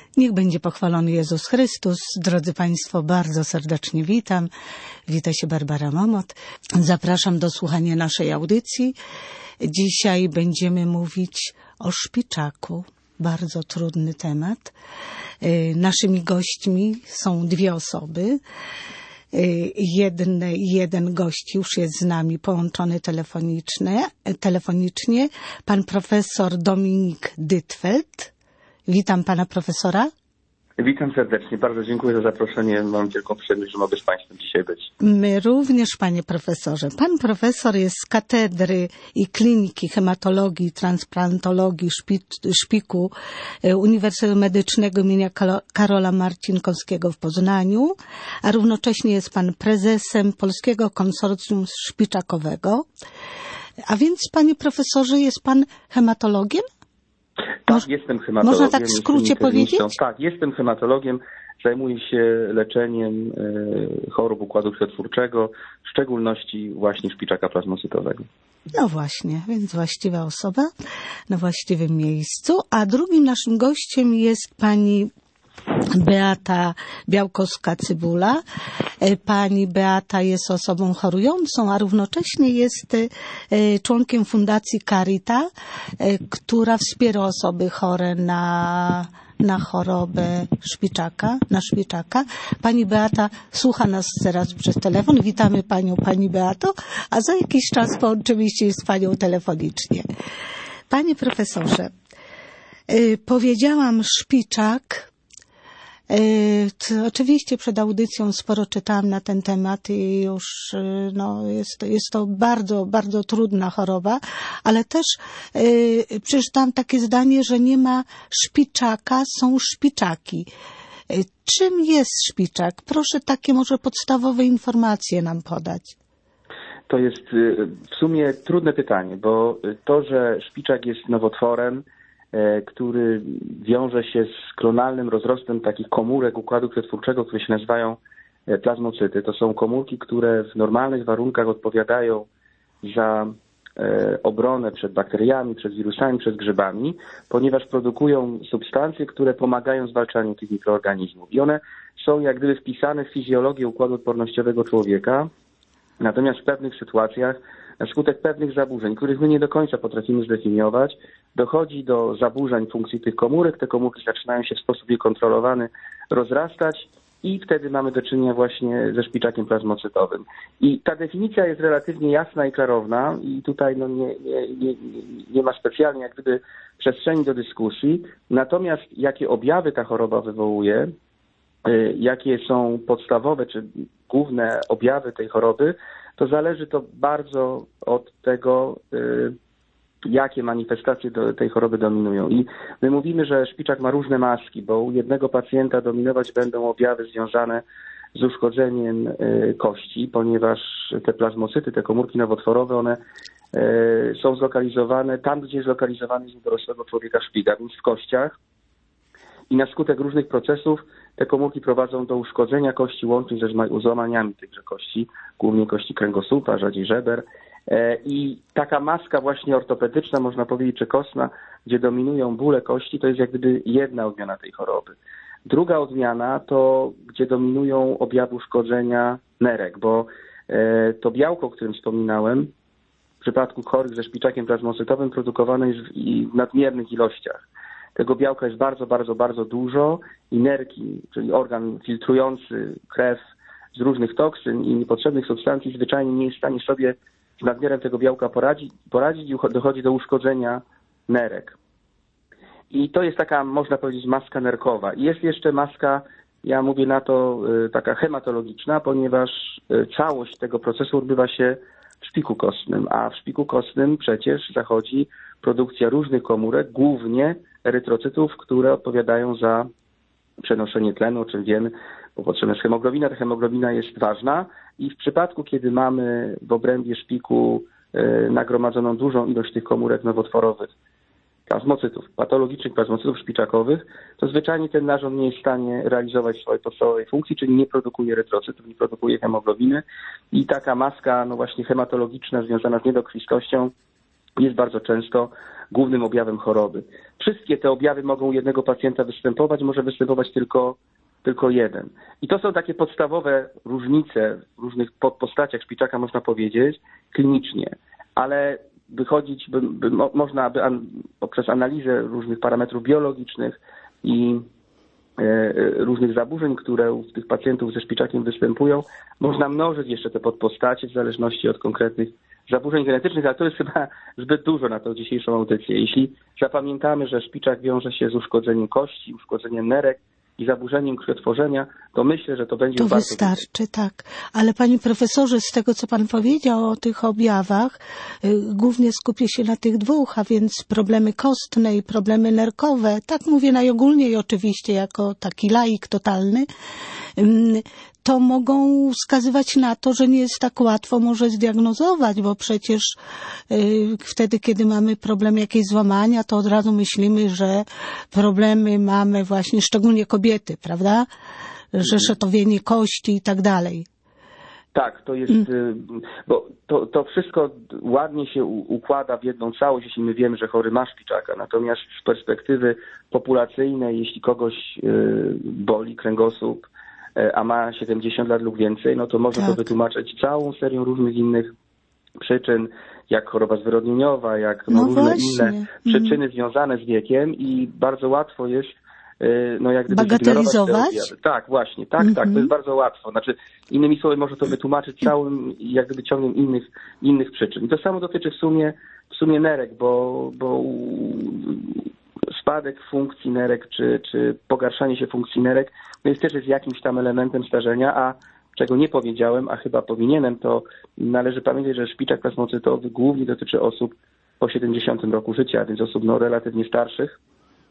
Niech będzie pochwalony Jezus Chrystus. Drodzy Państwo, bardzo serdecznie witam. Wita się Barbara Momot. Zapraszam do słuchania naszej audycji. Dzisiaj będziemy mówić o szpiczaku. Bardzo trudny temat. Naszymi gośćmi są dwie osoby. Jeden gość już jest z nami połączony telefonicznie. Pan profesor Dominik Dytfeld. Witam pana profesora. Witam serdecznie. Bardzo dziękuję za zaproszenie. Mam wielką przyjemność, że mogę z Państwem dzisiaj być. My również, panie profesorze. Pan profesor jest z Katedry i Kliniki Hematologii i Transplantologii Szpiku Uniwersytetu Medycznego imienia Karola Marcinkowskiego w Poznaniu, a równocześnie jest pan prezesem Polskiego Konsorcjum Szpiczakowego. A więc, panie profesorze, jest pan hematologiem? Tak, jestem hematologiem. Można tak w skrócie powiedzieć? Tak, jestem hematologiem. Zajmuję się leczeniem chorób układu krwiotwórczego, w szczególności właśnie szpiczaka plazmocytowego. No właśnie, więc właściwa osoba na właściwym miejscu. A drugim naszym gościem jest pani Beata Białkowska-Cybula. Pani Beata jest osobą chorującą, a równocześnie jest członkiem Fundacji Carita, która wspiera osoby chore na chorobę szpiczaka. Pani Beata słucha nas teraz przez telefon. Witamy panią, pani Beato, a za jakiś czas połączymy się z panią telefonicznie. Panie profesorze, powiedziałam szpiczak. Oczywiście przed audycją sporo czytałam na ten temat i już jest to bardzo, bardzo trudna choroba, ale też przeczytałam takie zdanie, że nie ma szpiczaka, są szpiczaki. Czym jest szpiczak? Proszę takie może podstawowe informacje nam podać. To jest w sumie trudne pytanie, bo to, że szpiczak jest nowotworem, który wiąże się z klonalnym rozrostem takich komórek układu krwiotwórczego, które się nazywają plazmocyty. To są komórki, które w normalnych warunkach odpowiadają za obronę przed bakteriami, przed wirusami, przed grzybami, ponieważ produkują substancje, które pomagają w zwalczaniu tych mikroorganizmów. I one są jak gdyby wpisane w fizjologię układu odpornościowego człowieka. Natomiast w pewnych sytuacjach, na skutek pewnych zaburzeń, których my nie do końca potrafimy zdefiniować, dochodzi do zaburzeń funkcji tych komórek. Te komórki zaczynają się w sposób niekontrolowany rozrastać i wtedy mamy do czynienia właśnie ze szpiczakiem plazmocytowym. I ta definicja jest relatywnie jasna i klarowna i tutaj nie ma specjalnie jak gdyby przestrzeni do dyskusji. Natomiast jakie objawy ta choroba wywołuje, jakie są podstawowe czy główne objawy tej choroby, to zależy to bardzo od tego, jakie manifestacje tej choroby dominują. I my mówimy, że szpiczak ma różne maski, bo u jednego pacjenta dominować będą objawy związane z uszkodzeniem kości, ponieważ te plazmocyty, te komórki nowotworowe, one są zlokalizowane tam, gdzie jest zlokalizowany u dorosłego człowieka szpiczak, więc w kościach. I na skutek różnych procesów te komórki prowadzą do uszkodzenia kości, łącznie ze złamaniami tychże kości, głównie kości kręgosłupa, rzadziej żeber. I taka maska właśnie ortopedyczna, można powiedzieć, czy kostna, gdzie dominują bóle kości, to jest jak gdyby jedna odmiana tej choroby. Druga odmiana to, gdzie dominują objawy uszkodzenia nerek, bo to białko, o którym wspominałem, w przypadku chorych ze szpiczakiem plazmocytowym produkowane jest w nadmiernych ilościach. Tego białka jest bardzo, bardzo, bardzo dużo i nerki, czyli organ filtrujący krew z różnych toksyn i niepotrzebnych substancji, zwyczajnie nie jest w stanie sobie z nadmiarem tego białka poradzić i dochodzi do uszkodzenia nerek. I to jest taka, można powiedzieć, maska nerkowa. I jest jeszcze maska, ja mówię na to, taka hematologiczna, ponieważ całość tego procesu odbywa się w szpiku kostnym, a w szpiku kostnym przecież zachodzi produkcja różnych komórek, głównie erytrocytów, które odpowiadają za przenoszenie tlenu, o czym wiemy, bo potrzebna jest hemoglobina. Ta hemoglobina jest ważna i w przypadku, kiedy mamy w obrębie szpiku nagromadzoną dużą ilość tych komórek nowotworowych, plazmocytów, patologicznych plazmocytów szpiczakowych, to zwyczajnie ten narząd nie jest w stanie realizować swojej podstawowej funkcji, czyli nie produkuje erytrocytów, nie produkuje hemoglobiny i taka maska, no właśnie hematologiczna, związana z niedokrwistością, jest bardzo często głównym objawem choroby. Wszystkie te objawy mogą u jednego pacjenta występować, może występować tylko jeden. I to są takie podstawowe różnice w różnych postaciach szpiczaka, można powiedzieć, klinicznie. Ale wychodzić można by poprzez analizę różnych parametrów biologicznych i różnych zaburzeń, które u tych pacjentów ze szpiczakiem występują, można mnożyć jeszcze te podpostacie w zależności od konkretnych zaburzeń genetycznych, ale to jest chyba zbyt dużo na tą dzisiejszą audycję. Jeśli zapamiętamy, że szpiczak wiąże się z uszkodzeniem kości, uszkodzeniem nerek i zaburzeniem krwiotworzenia, to myślę, że to będzie to bardzo wystarczy, tak. Ale panie profesorze, z tego co pan powiedział o tych objawach, głównie skupię się na tych dwóch, a więc problemy kostne i problemy nerkowe. Tak mówię najogólniej oczywiście, jako taki laik totalny. To mogą wskazywać na to, że nie jest tak łatwo może zdiagnozować, bo przecież wtedy, kiedy mamy problem jakieś złamania, to od razu myślimy, że problemy mamy właśnie, szczególnie kobiety, prawda? Że szatowienie kości i tak dalej. Tak, to jest, bo to wszystko ładnie się układa w jedną całość, jeśli my wiemy, że chory ma szpiczaka. Natomiast z perspektywy populacyjnej, jeśli kogoś boli kręgosłup, a ma 70 lat lub więcej, no to może to wytłumaczyć całą serią różnych innych przyczyn, jak choroba zwyrodnieniowa, jak różne inne przyczyny związane z wiekiem i bardzo łatwo jest jak gdyby bagatelizować? Tak, właśnie, tak, to jest bardzo łatwo. Znaczy, innymi słowy, może to wytłumaczyć całym jak gdyby ciągiem innych przyczyn. I to samo dotyczy w sumie nerek, bo spadek funkcji nerek, czy pogarszanie się funkcji nerek też jest jakimś tam elementem starzenia, a czego nie powiedziałem, a chyba powinienem, to należy pamiętać, że szpiczak plasmocytowy głównie dotyczy osób po 70 roku życia, więc osób relatywnie starszych.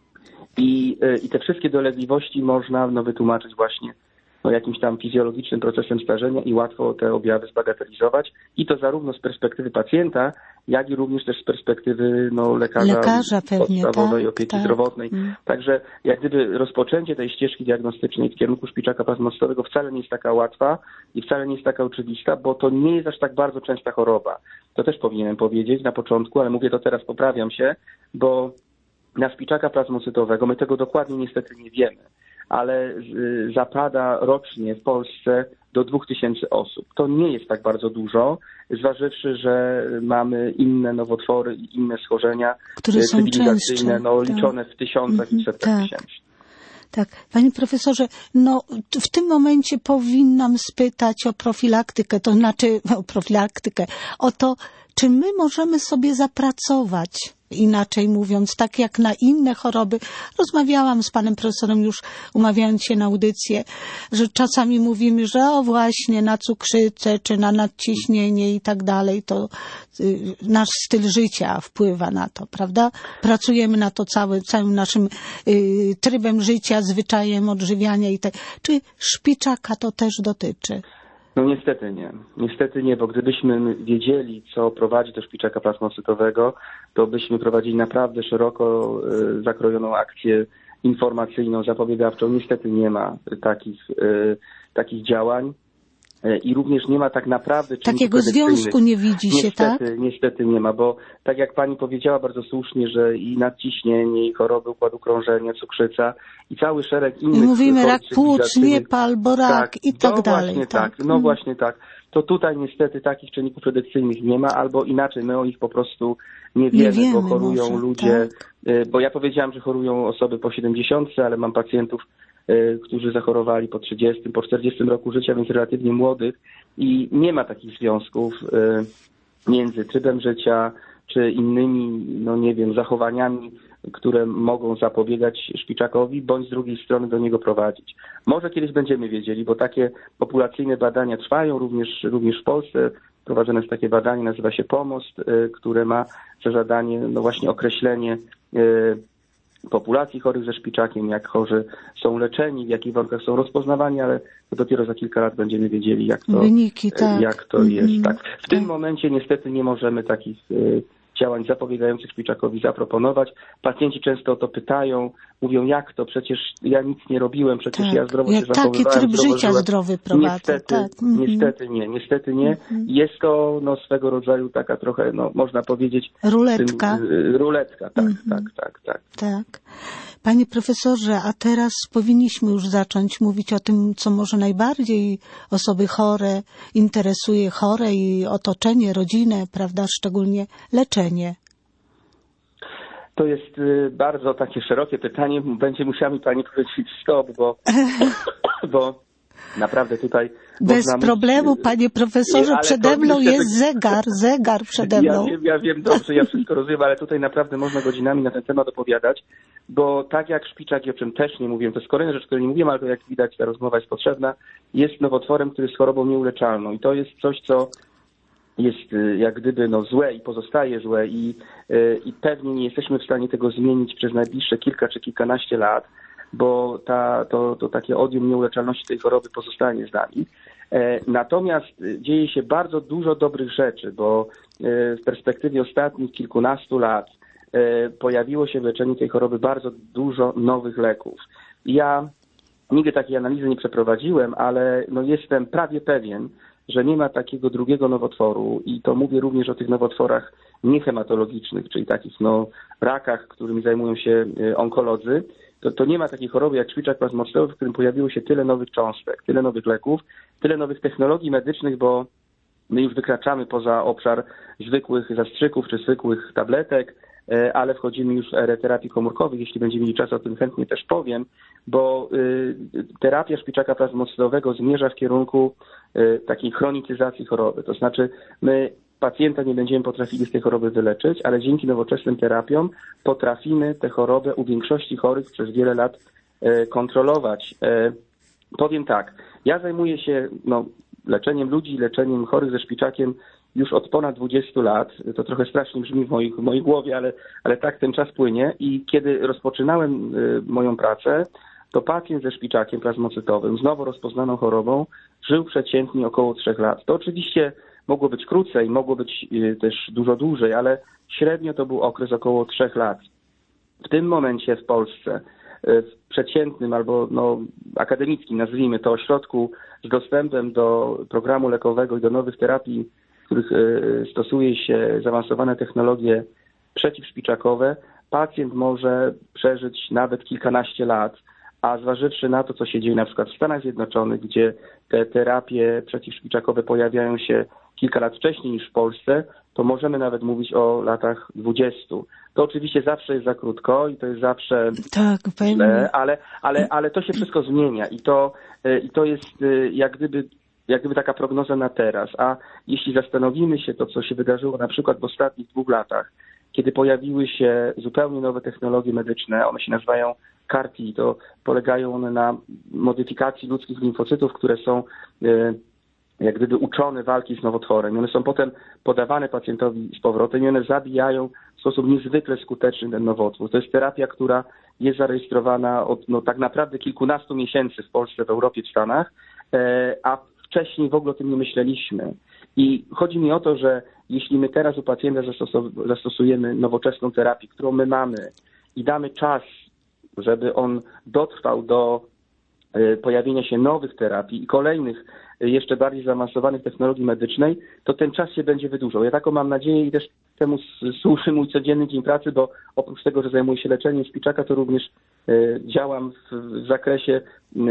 I te wszystkie dolegliwości można wytłumaczyć właśnie jakimś tam fizjologicznym procesem starzenia i łatwo te objawy zbagatelizować. I to zarówno z perspektywy pacjenta, jak i również też z perspektywy lekarza pewnie, podstawowej opieki zdrowotnej. Także jak gdyby rozpoczęcie tej ścieżki diagnostycznej w kierunku szpiczaka plasmocytowego wcale nie jest taka łatwa i wcale nie jest taka oczywista, bo to nie jest aż tak bardzo częsta choroba. To też powinienem powiedzieć na początku, ale mówię to teraz, poprawiam się, bo na szpiczaka plasmocytowego my tego dokładnie niestety nie wiemy, ale zapada rocznie w Polsce do 2000 osób. To nie jest tak bardzo dużo, zważywszy, że mamy inne nowotwory i inne schorzenia które są cywilizacyjne, liczone w tysiącach i setkach tysięcy. Tak. Panie profesorze, w tym momencie powinnam spytać o profilaktykę, to znaczy o to, czy my możemy sobie zapracować, inaczej mówiąc, tak jak na inne choroby. Rozmawiałam z panem profesorem już umawiając się na audycję, że czasami mówimy, że właśnie na cukrzycę czy na nadciśnienie i tak dalej, to nasz styl życia wpływa na to, prawda? Pracujemy na to całym naszym trybem życia, zwyczajem odżywiania i tak. Czy szpiczaka to też dotyczy? No niestety nie, bo gdybyśmy wiedzieli, co prowadzi do szpiczaka plasmocytowego, to byśmy prowadzili naprawdę szeroko zakrojoną akcję informacyjną, zapobiegawczą. Niestety nie ma takich działań i również nie ma tak naprawdę takiego związku nie widzi się, tak? Niestety nie ma, bo tak jak pani powiedziała bardzo słusznie, że i nadciśnienie, i choroby układu krążenia, cukrzyca i cały szereg innych... Mówimy rak płuc, niepal, borak i tak dalej. Właśnie tak. Właśnie tak. To tutaj niestety takich czynników predykcyjnych nie ma, albo inaczej, my o nich po prostu nie wiemy, bo chorują ludzie, bo ja powiedziałam, że chorują osoby po 70, ale mam pacjentów, którzy zachorowali po 30, po 40 roku życia, więc relatywnie młodych i nie ma takich związków między trybem życia czy innymi, zachowaniami, które mogą zapobiegać szpiczakowi, bądź z drugiej strony do niego prowadzić. Może kiedyś będziemy wiedzieli, bo takie populacyjne badania trwają również w Polsce. Prowadzone jest takie badanie, nazywa się POMOST, które ma za zadanie właśnie określenie populacji chorych ze szpiczakiem, jak chorzy są leczeni, w jakich warunkach są rozpoznawani, ale dopiero za kilka lat będziemy wiedzieli, jak to wyniki, jak to jest. Tak. W tym momencie niestety nie możemy takich działań zapobiegających szpiczakowi zaproponować. Pacjenci często o to pytają, mówią, jak to, przecież ja nic nie robiłem, przecież ja zdrowo się zachowywałem. Taki tryb życia zdrowy prowadzę. Niestety nie. Jest to swego rodzaju taka trochę, można powiedzieć... Ruletka. Ruletka, Tak. Panie profesorze, a teraz powinniśmy już zacząć mówić o tym, co może najbardziej osoby chore interesuje, chore i otoczenie, rodzinę, prawda, szczególnie leczenie. To jest bardzo takie szerokie pytanie. Będzie musiała mi pani powiedzieć stop, bo naprawdę tutaj... Bez problemu, panie profesorze, przede mną jest zegar przede mną. Ja wiem dobrze, ja wszystko rozumiem, ale tutaj naprawdę można godzinami na ten temat opowiadać, bo tak jak szpiczak, i o czym też nie mówiłem, to jest kolejna rzecz, której nie mówiłem, ale to jak widać ta rozmowa jest potrzebna, jest nowotworem, który jest chorobą nieuleczalną i to jest coś, co jest jak gdyby złe i pozostaje złe i pewnie nie jesteśmy w stanie tego zmienić przez najbliższe kilka czy kilkanaście lat, bo to takie odium nieuleczalności tej choroby pozostanie z nami. Natomiast dzieje się bardzo dużo dobrych rzeczy, bo w perspektywie ostatnich kilkunastu lat pojawiło się w leczeniu tej choroby bardzo dużo nowych leków. Ja nigdy takiej analizy nie przeprowadziłem, ale jestem prawie pewien, że nie ma takiego drugiego nowotworu i to mówię również o tych nowotworach niehematologicznych, czyli takich rakach, którymi zajmują się onkolodzy. To nie ma takiej choroby jak szpiczak plazmocytowy, w którym pojawiło się tyle nowych cząstek, tyle nowych leków, tyle nowych technologii medycznych, bo my już wykraczamy poza obszar zwykłych zastrzyków czy zwykłych tabletek, ale wchodzimy już w erę terapii komórkowych. Jeśli będziemy mieli czas, o tym chętnie też powiem, bo terapia szpiczaka plazmocytowego zmierza w kierunku takiej chronicyzacji choroby. To znaczy my pacjenta nie będziemy potrafili z tej choroby wyleczyć, ale dzięki nowoczesnym terapiom potrafimy tę chorobę u większości chorych przez wiele lat kontrolować. Powiem tak, ja zajmuję się leczeniem ludzi, leczeniem chorych ze szpiczakiem już od ponad 20 lat. To trochę strasznie brzmi w mojej głowie, ale tak ten czas płynie i kiedy rozpoczynałem moją pracę, to pacjent ze szpiczakiem plazmocytowym z nowo rozpoznaną chorobą żył przeciętnie około 3 lat. To oczywiście mogło być krócej, mogło być też dużo dłużej, ale średnio to był okres około 3 lat. W tym momencie w Polsce, w przeciętnym albo akademickim, nazwijmy to, ośrodku z dostępem do programu lekowego i do nowych terapii, w których stosuje się zaawansowane technologie przeciwszpiczakowe, pacjent może przeżyć nawet kilkanaście lat, a zważywszy na to, co się dzieje na przykład w Stanach Zjednoczonych, gdzie te terapie przeciwszpiczakowe pojawiają się kilka lat wcześniej niż w Polsce, to możemy nawet mówić o latach 20. To oczywiście zawsze jest za krótko i to jest zawsze źle, ale to się wszystko zmienia i to jest jak gdyby taka prognoza na teraz. A jeśli zastanowimy się to, co się wydarzyło na przykład w ostatnich 2 latach, kiedy pojawiły się zupełnie nowe technologie medyczne, one się nazywają CAR-T, to polegają one na modyfikacji ludzkich limfocytów, które są jak gdyby uczone walki z nowotworem. I one są potem podawane pacjentowi z powrotem i one zabijają w sposób niezwykle skuteczny ten nowotwór. To jest terapia, która jest zarejestrowana od tak naprawdę kilkunastu miesięcy w Polsce, w Europie, w Stanach, a wcześniej w ogóle o tym nie myśleliśmy. I chodzi mi o to, że jeśli my teraz u pacjenta zastosujemy nowoczesną terapię, którą my mamy i damy czas, żeby on dotrwał do pojawienia się nowych terapii i kolejnych, jeszcze bardziej zaawansowanych technologii medycznej, to ten czas się będzie wydłużał. Ja taką mam nadzieję i też temu służy mój codzienny dzień pracy, bo oprócz tego, że zajmuję się leczeniem szpiczaka, to również działam w zakresie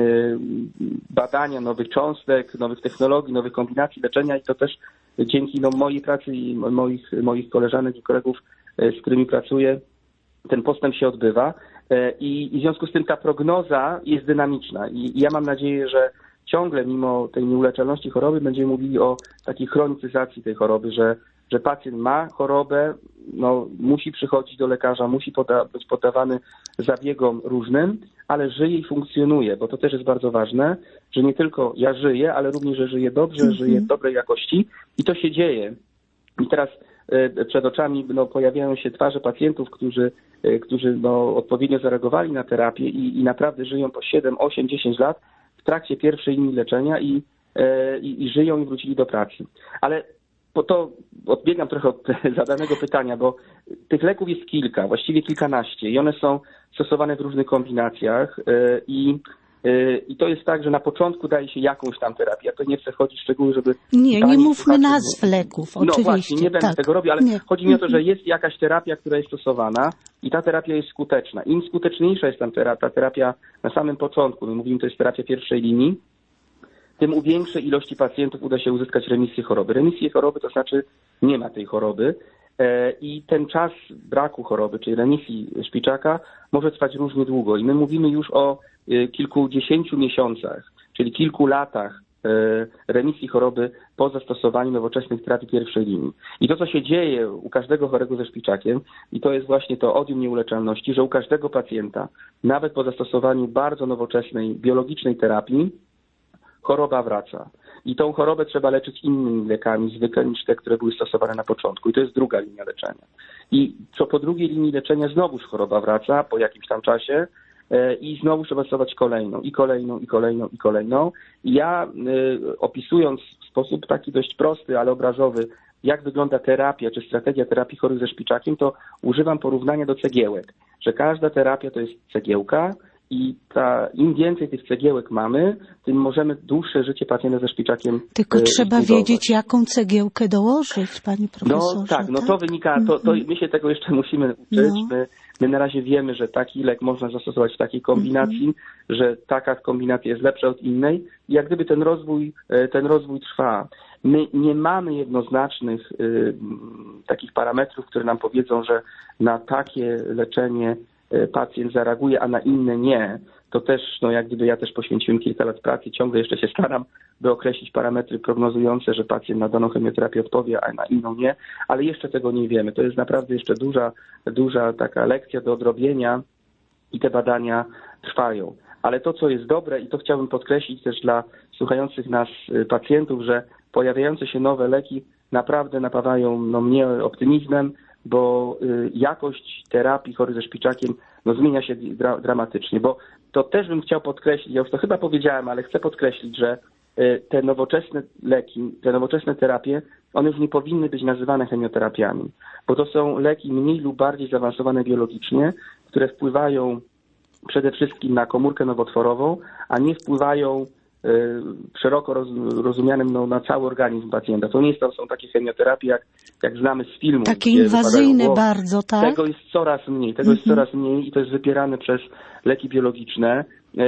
badania nowych cząstek, nowych technologii, nowych kombinacji leczenia i to też dzięki mojej pracy i moich koleżanek i kolegów, z którymi pracuję, ten postęp się odbywa i w związku z tym ta prognoza jest dynamiczna i ja mam nadzieję, że ciągle mimo tej nieuleczalności choroby będziemy mówili o takiej chronicyzacji tej choroby, że pacjent ma chorobę, musi przychodzić do lekarza, musi być poddawany zabiegom różnym, ale żyje i funkcjonuje, bo to też jest bardzo ważne, że nie tylko ja żyję, ale również, że żyję dobrze, żyję w dobrej jakości i to się dzieje. I teraz przed oczami pojawiają się twarze pacjentów, którzy odpowiednio zareagowali na terapię i naprawdę żyją po 7, 8, 10 lat w trakcie pierwszej linii leczenia i żyją i wrócili do pracy. Ale to odbiegam trochę od zadanego pytania, bo tych leków jest kilka, właściwie kilkanaście i one są stosowane w różnych kombinacjach i to jest tak, że na początku daje się jakąś tam terapię. Ja to nie chcę wchodzić w szczegóły, żeby... Nie mówmy nazw leków, oczywiście. No właśnie, nie będę tego robił, ale chodzi mi o to, że jest jakaś terapia, która jest stosowana i ta terapia jest skuteczna. Im skuteczniejsza jest ta terapia na samym początku, my mówimy, to jest terapia pierwszej linii, tym u większej ilości pacjentów uda się uzyskać remisję choroby. Remisję choroby to znaczy nie ma tej choroby i ten czas braku choroby, czyli remisji szpiczaka może trwać różnie długo i my mówimy już o kilkudziesięciu miesiącach, czyli kilku latach remisji choroby po zastosowaniu nowoczesnych terapii pierwszej linii. I to, co się dzieje u każdego chorego ze szpiczakiem, i to jest właśnie to odium nieuleczalności, że u każdego pacjenta, nawet po zastosowaniu bardzo nowoczesnej, biologicznej terapii, choroba wraca. I tą chorobę trzeba leczyć innymi lekami zwykle niż te, które były stosowane na początku. I to jest druga linia leczenia. I co po drugiej linii leczenia znowuż choroba wraca po jakimś tam czasie i znowu trzeba stosować kolejną, i kolejną, i kolejną, i kolejną. I ja opisując w sposób taki dość prosty, ale obrazowy, jak wygląda terapia czy strategia terapii chorych ze szpiczakiem, to używam porównania do cegiełek, że każda terapia to jest cegiełka, i im więcej tych cegiełek mamy, tym możemy dłuższe życie pacjenta ze szpiczakiem Tylko trzeba wiedzieć, jaką cegiełkę dołożyć, panie profesorze. No tak, no to wynika, my się tego jeszcze musimy uczyć. My na razie wiemy, że taki lek można zastosować w takiej kombinacji, że taka kombinacja jest lepsza od innej i jak gdyby ten rozwój trwa. My nie mamy jednoznacznych takich parametrów, które nam powiedzą, że na takie leczenie pacjent zareaguje, a na inne nie, to też, jak gdyby ja też poświęciłem kilka lat pracy, ciągle jeszcze się staram, by określić parametry prognozujące, że pacjent na daną chemioterapię odpowie, a na inną nie, ale jeszcze tego nie wiemy. To jest naprawdę jeszcze duża taka lekcja do odrobienia i te badania trwają. Ale to, co jest dobre i to chciałbym podkreślić też dla słuchających nas pacjentów, że pojawiające się nowe leki naprawdę napawają mnie optymizmem, bo jakość terapii chorych ze szpiczakiem zmienia się dramatycznie, bo to też bym chciał podkreślić, ja już to chyba powiedziałem, ale chcę podkreślić, że te nowoczesne leki, te nowoczesne terapie, one już nie powinny być nazywane chemioterapiami, bo to są leki mniej lub bardziej zaawansowane biologicznie, które wpływają przede wszystkim na komórkę nowotworową, a nie wpływają szeroko rozumianym na cały organizm pacjenta. To nie są takie chemioterapie, jak znamy z filmu. Takie inwazyjne bardzo, tak? Tego jest coraz mniej i to jest wypierane przez leki biologiczne,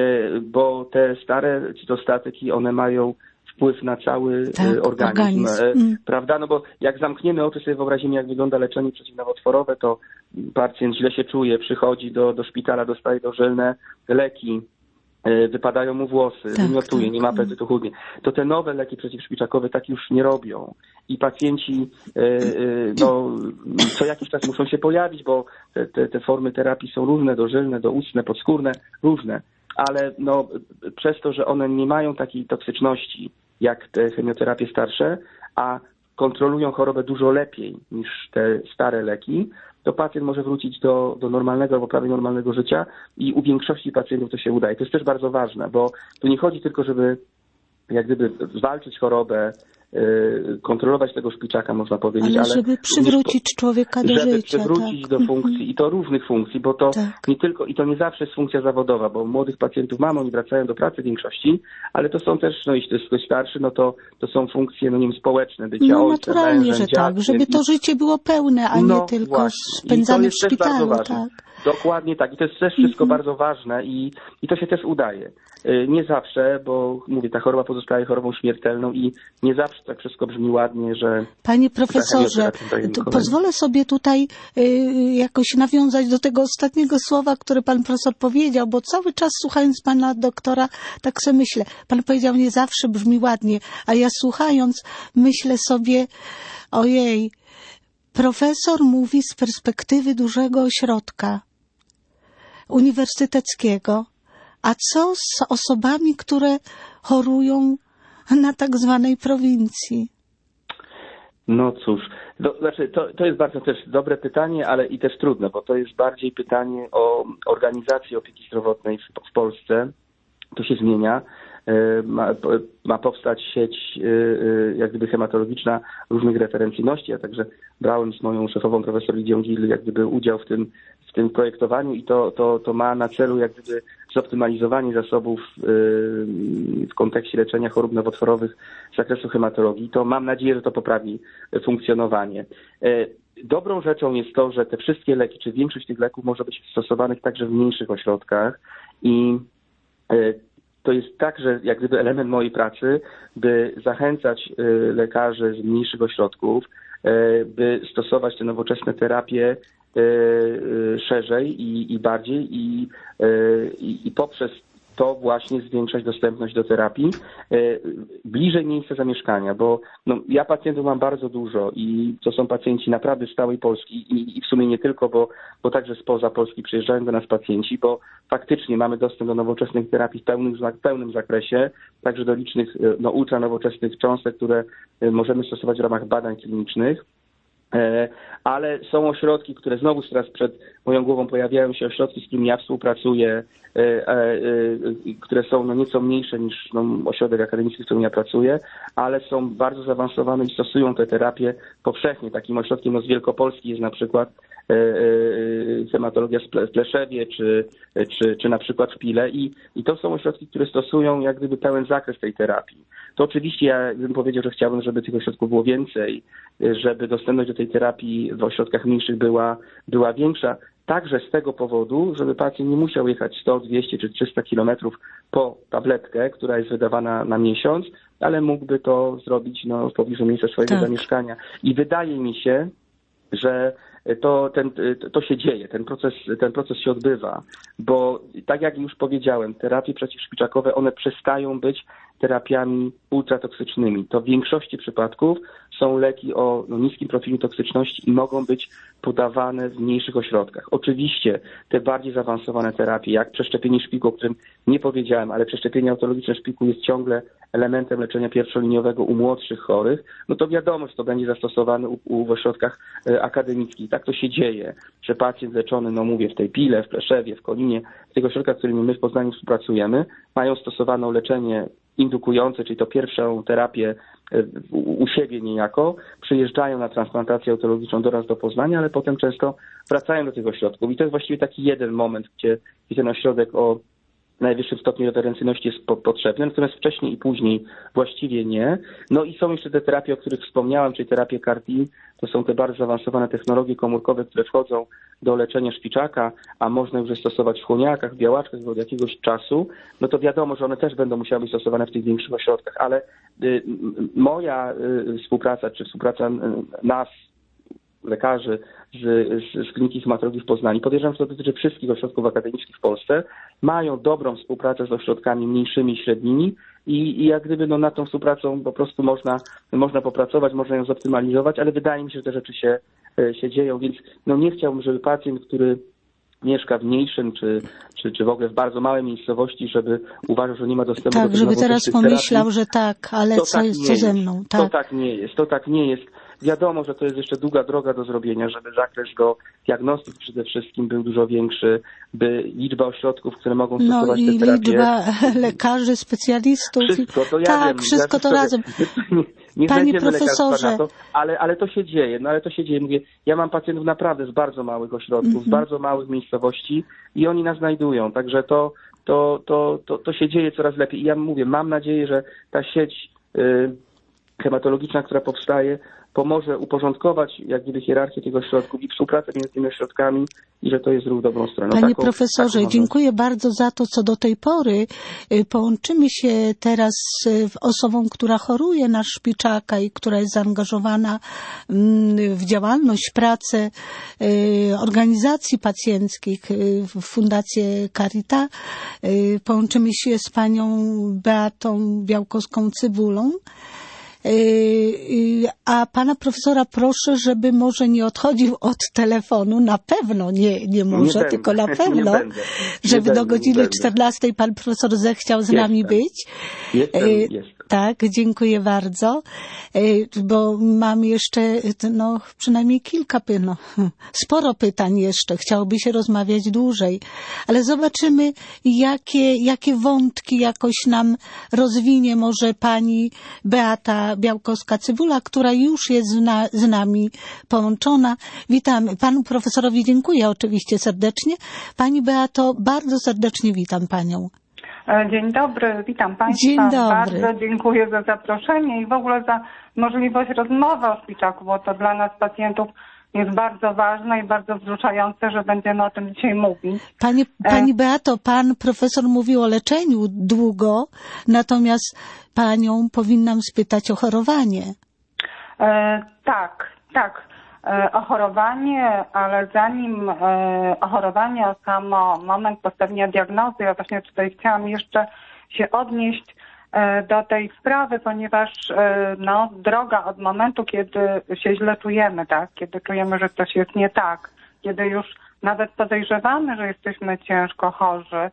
bo te stare cytostatyki, one mają wpływ na cały organizm. Prawda? No bo jak zamkniemy oczy, sobie wyobrazimy, jak wygląda leczenie przeciwnowotworowe, to pacjent źle się czuje, przychodzi do szpitala, dostaje dożylne leki, wypadają mu włosy, wymiotuje, nie ma apetytu, chudnie. To te nowe leki przeciwszpiczakowe tak już nie robią. I pacjenci co jakiś czas muszą się pojawić, bo te formy terapii są różne, dożylne, doustne, podskórne, różne. Ale przez to, że one nie mają takiej toksyczności jak te chemioterapie starsze, a kontrolują chorobę dużo lepiej niż te stare leki, to pacjent może wrócić do normalnego albo prawie normalnego życia i u większości pacjentów to się udaje. To jest też bardzo ważne, bo tu nie chodzi tylko, żeby jak gdyby zwalczyć chorobę, kontrolować tego szpiczaka, można powiedzieć, ale żeby przywrócić człowieka do życia. Żeby przywrócić do funkcji i to różnych funkcji, bo to nie tylko, i to nie zawsze jest funkcja zawodowa, bo młodych pacjentów mamy, oni wracają do pracy w większości, ale to są też, jeśli to jest ktoś starszy, to są funkcje, społeczne, bycia ojcem, naturalnie, mężem, że tak, żeby to życie było pełne, a nie tylko spędzane w szpitalu. Dokładnie tak. I to jest też wszystko bardzo ważne i to się też udaje. Nie zawsze, bo mówię, ta choroba pozostaje chorobą śmiertelną i nie zawsze tak wszystko brzmi ładnie, że... Panie profesorze, pozwolę sobie tutaj jakoś nawiązać do tego ostatniego słowa, które pan profesor powiedział, bo cały czas słuchając pana doktora, tak sobie myślę, pan powiedział, nie zawsze brzmi ładnie, a ja słuchając myślę sobie, ojej, profesor mówi z perspektywy dużego ośrodka uniwersyteckiego, a co z osobami, które chorują na tak zwanej prowincji? No cóż, to jest bardzo też dobre pytanie, ale i też trudne, bo to jest bardziej pytanie o organizację opieki zdrowotnej w Polsce. To się zmienia. ma powstać sieć jak gdyby hematologiczna różnych referencyjności. Ja także brałem z moją szefową profesor Lidią Gil jak gdyby udział w tym projektowaniu i to ma na celu jak gdyby zoptymalizowanie zasobów w kontekście leczenia chorób nowotworowych z zakresu hematologii. To mam nadzieję, że to poprawi funkcjonowanie. Dobrą rzeczą jest to, że te wszystkie leki, czy większość tych leków może być stosowanych także w mniejszych ośrodkach i to jest także jak gdyby element mojej pracy, by zachęcać lekarzy z mniejszych ośrodków, by stosować te nowoczesne terapie szerzej i bardziej i poprzez to właśnie zwiększać dostępność do terapii bliżej miejsca zamieszkania, bo ja pacjentów mam bardzo dużo i to są pacjenci naprawdę z całej Polski i w sumie nie tylko, bo także spoza Polski przyjeżdżają do nas pacjenci, bo faktycznie mamy dostęp do nowoczesnych terapii w pełnym zakresie, także do licznych ultranowoczesnych cząstek, które możemy stosować w ramach badań klinicznych. Ale są ośrodki, które znowu teraz przed moją głową pojawiają się ośrodki, z którymi ja współpracuję, które są nieco mniejsze niż ośrodek akademicki, w którym ja pracuję, ale są bardzo zaawansowane i stosują te terapie powszechnie. Takim ośrodkiem z Wielkopolski jest na przykład hematologia w Pleszewie, czy na przykład w Pile i to są ośrodki, które stosują jak gdyby pełen zakres tej terapii. To oczywiście ja bym powiedział, że chciałbym, żeby tych ośrodków było więcej, żeby dostępność do tej terapii w ośrodkach mniejszych była większa. Także z tego powodu, żeby pacjent nie musiał jechać 100, 200 czy 300 kilometrów po tabletkę, która jest wydawana na miesiąc, ale mógłby to zrobić w pobliżu miejsca swojego zamieszkania. I wydaje mi się, że to się dzieje, ten proces się odbywa, bo tak jak już powiedziałem, terapie przeciwszpiczakowe, one przestają być terapiami ultratoksycznymi. To w większości przypadków są leki o niskim profilu toksyczności i mogą być podawane w mniejszych ośrodkach. Oczywiście te bardziej zaawansowane terapie, jak przeszczepienie szpiku, o którym nie powiedziałem, ale przeszczepienie autologiczne szpiku jest ciągle elementem leczenia pierwszoliniowego u młodszych chorych, to wiadomo, że to będzie zastosowane w ośrodkach akademickich. Tak to się dzieje, że pacjent leczony, mówię, w tej Pile, w Pleszewie, w Koninie, w tych ośrodkach, z którymi my w Poznaniu współpracujemy, mają stosowane leczenie indukujące, czyli to pierwszą terapię u siebie niejako, przyjeżdżają na transplantację autologiczną do nas do Poznania, ale potem często wracają do tych ośrodków. I to jest właściwie taki jeden moment, gdzie ten ośrodek o najwyższym stopniu referencyjności jest potrzebny, natomiast wcześniej i później właściwie nie. I są jeszcze te terapie, o których wspomniałem, czyli terapie CAR-T. To są te bardzo zaawansowane technologie komórkowe, które wchodzą do leczenia szpiczaka, a można już je stosować w chłoniakach, w białaczkach od jakiegoś czasu. To wiadomo, że one też będą musiały być stosowane w tych większych ośrodkach, ale moja współpraca, czy współpraca nas, lekarzy z Kliniki Hematologii w Poznaniu, podejrzewam, że to dotyczy wszystkich ośrodków akademickich w Polsce, mają dobrą współpracę z ośrodkami mniejszymi i średnimi i jak gdyby nad tą współpracą po prostu można popracować, można ją zoptymalizować, ale wydaje mi się, że te rzeczy się dzieją, więc nie chciałbym, żeby pacjent, który mieszka w mniejszym, czy w ogóle w bardzo małej miejscowości, żeby uważał, że nie ma dostępu do tych żeby teraz pomyślał, terapii. że ale co ze mną? Tak. To tak nie jest. Wiadomo, że to jest jeszcze długa droga do zrobienia, żeby zakres do diagnostyk przede wszystkim był dużo większy, by liczba ośrodków, które mogą stosować te terapie. Liczba lekarzy, specjalistów. Wszystko, to ja wiem. Wszystko to razem. Nie Panie profesorze. Na to, ale to się dzieje. Mówię, ja mam pacjentów naprawdę z bardzo małych ośrodków, z bardzo małych miejscowości i oni nas znajdują. Także to się dzieje coraz lepiej. I ja mówię, mam nadzieję, że ta sieć hematologiczna, która powstaje, pomoże uporządkować jak gdyby hierarchię tych ośrodków i współpracę między tymi ośrodkami i że to jest ruch w dobrą stronę. Panie profesorze, dziękuję bardzo za to, co do tej pory. Połączymy się teraz z osobą, która choruje na szpiczaka i która jest zaangażowana w działalność, pracę organizacji pacjenckich, w Fundację Carita. Połączymy się z panią Beatą Białkowską-Cybulą. A pana profesora proszę, żeby może nie odchodził od telefonu, na pewno nie może, tylko na pewno, żeby do godziny 14 pan profesor zechciał z nami być. Jestem. Tak, dziękuję bardzo, bo mam jeszcze przynajmniej kilka sporo pytań jeszcze. Chciałoby się rozmawiać dłużej, ale zobaczymy, jakie wątki jakoś nam rozwinie może pani Beata Białkowska-Cybula, która już jest z nami połączona. Witam. Panu profesorowi dziękuję oczywiście serdecznie. Pani Beato, bardzo serdecznie witam panią. Dzień dobry, witam Państwa. Dzień dobry. Bardzo dziękuję za zaproszenie i w ogóle za możliwość rozmowy o szpiczaku, bo to dla nas pacjentów jest bardzo ważne i bardzo wzruszające, że będziemy o tym dzisiaj mówić. Pani Beato, pan profesor mówił o leczeniu długo, natomiast panią powinnam spytać o chorowanie. Tak. O chorowanie, ale zanim o chorowanie, o samo moment postawienia diagnozy, ja właśnie tutaj chciałam jeszcze się odnieść do tej sprawy, ponieważ droga od momentu, kiedy się źle czujemy, tak, kiedy czujemy, że coś jest nie tak, kiedy już nawet podejrzewamy, że jesteśmy ciężko chorzy,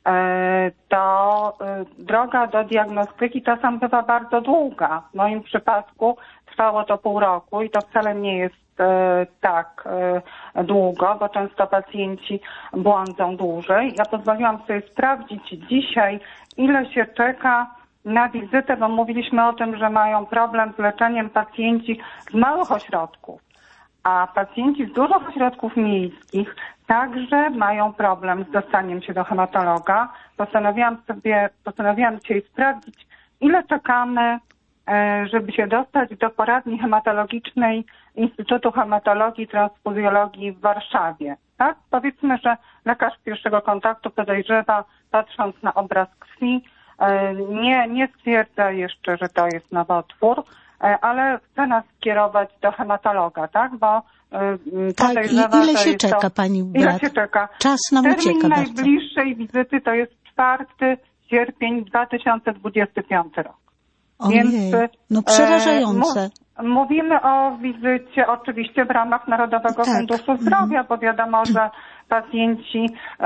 to droga do diagnostyki czasem bywa bardzo długa. W moim przypadku trwało to pół roku i to wcale nie jest tak długo, bo często pacjenci błądzą dłużej. Ja pozwoliłam sobie sprawdzić dzisiaj, ile się czeka na wizytę, bo mówiliśmy o tym, że mają problem z leczeniem pacjenci z małych ośrodków, a pacjenci z dużych ośrodków miejskich także mają problem z dostaniem się do hematologa. Postanowiłam dzisiaj sprawdzić, ile czekamy, żeby się dostać do poradni hematologicznej Instytutu Hematologii i Transfuzjologii w Warszawie. Tak? Powiedzmy, że lekarz pierwszego kontaktu podejrzewa, patrząc na obraz krwi, nie stwierdza jeszcze, że to jest nowotwór, ale chce nas skierować do hematologa, tak? Bo podejrzewa, ile się czeka, pani Beato? Ile się czeka? Czas nam ucieka Termin bardzo. najbliższej wizyty to jest 4 sierpień 2025 rok. Ojej, przerażające. Mówimy o wizycie oczywiście w ramach Narodowego Funduszu Zdrowia, bo wiadomo, że pacjenci,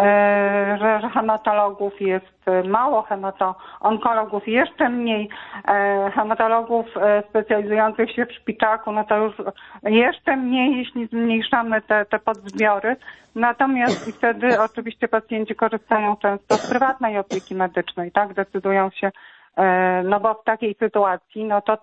że hematologów jest mało, hemato-onkologów jeszcze mniej, hematologów specjalizujących się w szpiczaku, no to już jeszcze mniej, jeśli zmniejszamy te podzbiory. Natomiast i wtedy oczywiście pacjenci korzystają często z prywatnej opieki medycznej, tak, decydują się, no bo w takiej sytuacji, no to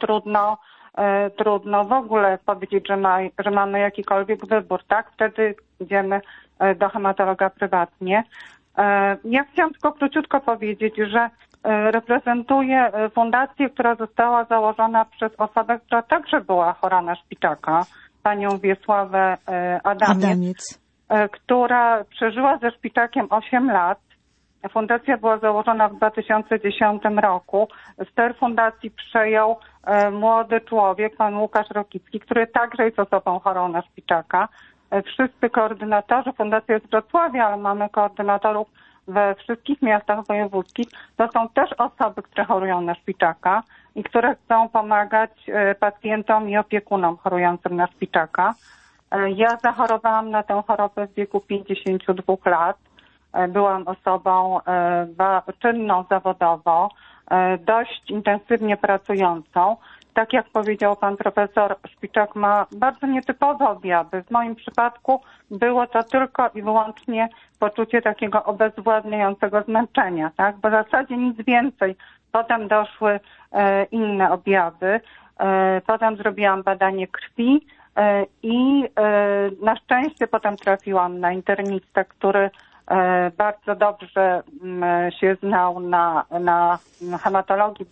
trudno w ogóle powiedzieć, że mamy jakikolwiek wybór, tak? Wtedy idziemy do hematologa prywatnie. Ja chciałam tylko króciutko powiedzieć, że reprezentuję fundację, która została założona przez osobę, która także była chora na szpiczaka, panią Wiesławę Adamiec, która przeżyła ze szpiczakiem 8 lat. Fundacja była założona w 2010 roku. Ster fundacji przejął młody człowiek, pan Łukasz Rokicki, który także jest osobą chorą na szpiczaka. Wszyscy koordynatorzy, fundacja jest w Wrocławiu, ale mamy koordynatorów we wszystkich miastach wojewódzkich. To są też osoby, które chorują na szpiczaka i które chcą pomagać pacjentom i opiekunom chorującym na szpiczaka. Ja zachorowałam na tę chorobę w wieku 52 lat. Byłam osobą czynną zawodowo, dość intensywnie pracującą. Tak jak powiedział pan profesor, szpiczak ma bardzo nietypowe objawy. W moim przypadku było to tylko i wyłącznie poczucie takiego obezwładniającego zmęczenia, tak? Bo w zasadzie nic więcej. Potem doszły inne objawy. Potem zrobiłam badanie krwi i na szczęście potem trafiłam na internistę, który bardzo dobrze się znał na hematologii,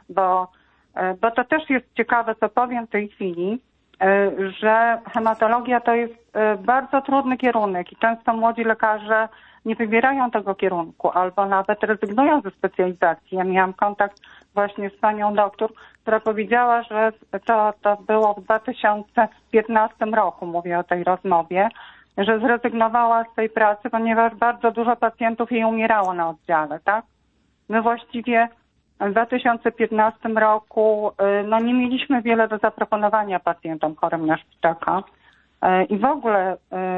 bo to też jest ciekawe, co powiem w tej chwili, że hematologia to jest bardzo trudny kierunek i często młodzi lekarze nie wybierają tego kierunku albo nawet rezygnują ze specjalizacji. Ja miałam kontakt właśnie z panią doktor, która powiedziała, że to było w 2015 roku, mówię o tej rozmowie, że zrezygnowała z tej pracy, ponieważ bardzo dużo pacjentów jej umierało na oddziale, tak? My właściwie w 2015 roku nie mieliśmy wiele do zaproponowania pacjentom chorym na szpiczaka i w ogóle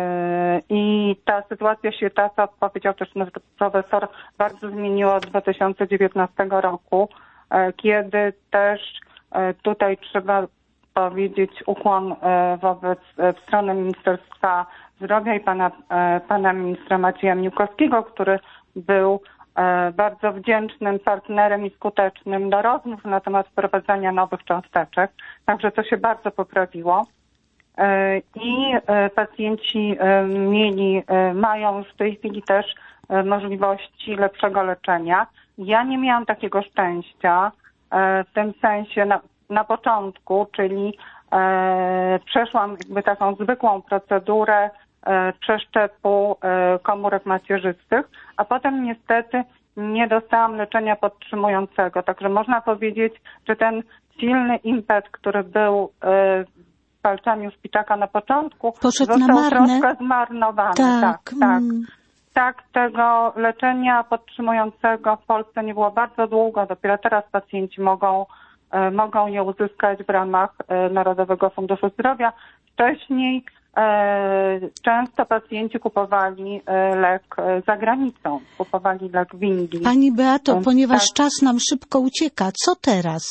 i ta sytuacja się, co powiedział też nasz profesor, bardzo zmieniła od 2019 roku, kiedy też tutaj trzeba powiedzieć ukłon wobec w stronę Ministerstwa Zdrowia i pana ministra Macieja Miłkowskiego, który był bardzo wdzięcznym partnerem i skutecznym do rozmów na temat wprowadzania nowych cząsteczek. Także to się bardzo poprawiło. I pacjenci mają już w tej chwili też możliwości lepszego leczenia. Ja nie miałam takiego szczęścia w tym sensie na początku, czyli przeszłam jakby taką zwykłą procedurę przeszczepu komórek macierzystych, a potem niestety nie dostałam leczenia podtrzymującego. Także można powiedzieć, że ten silny impet, który był w zwalczaniu szpiczaka na początku, został troszkę zmarnowany. Tak, tego leczenia podtrzymującego w Polsce nie było bardzo długo. Dopiero teraz pacjenci mogą je uzyskać w ramach Narodowego Funduszu Zdrowia. Wcześniej często pacjenci kupowali lek za granicą, kupowali lek w Indii. Pani Beato, ponieważ czas nam szybko ucieka, co teraz?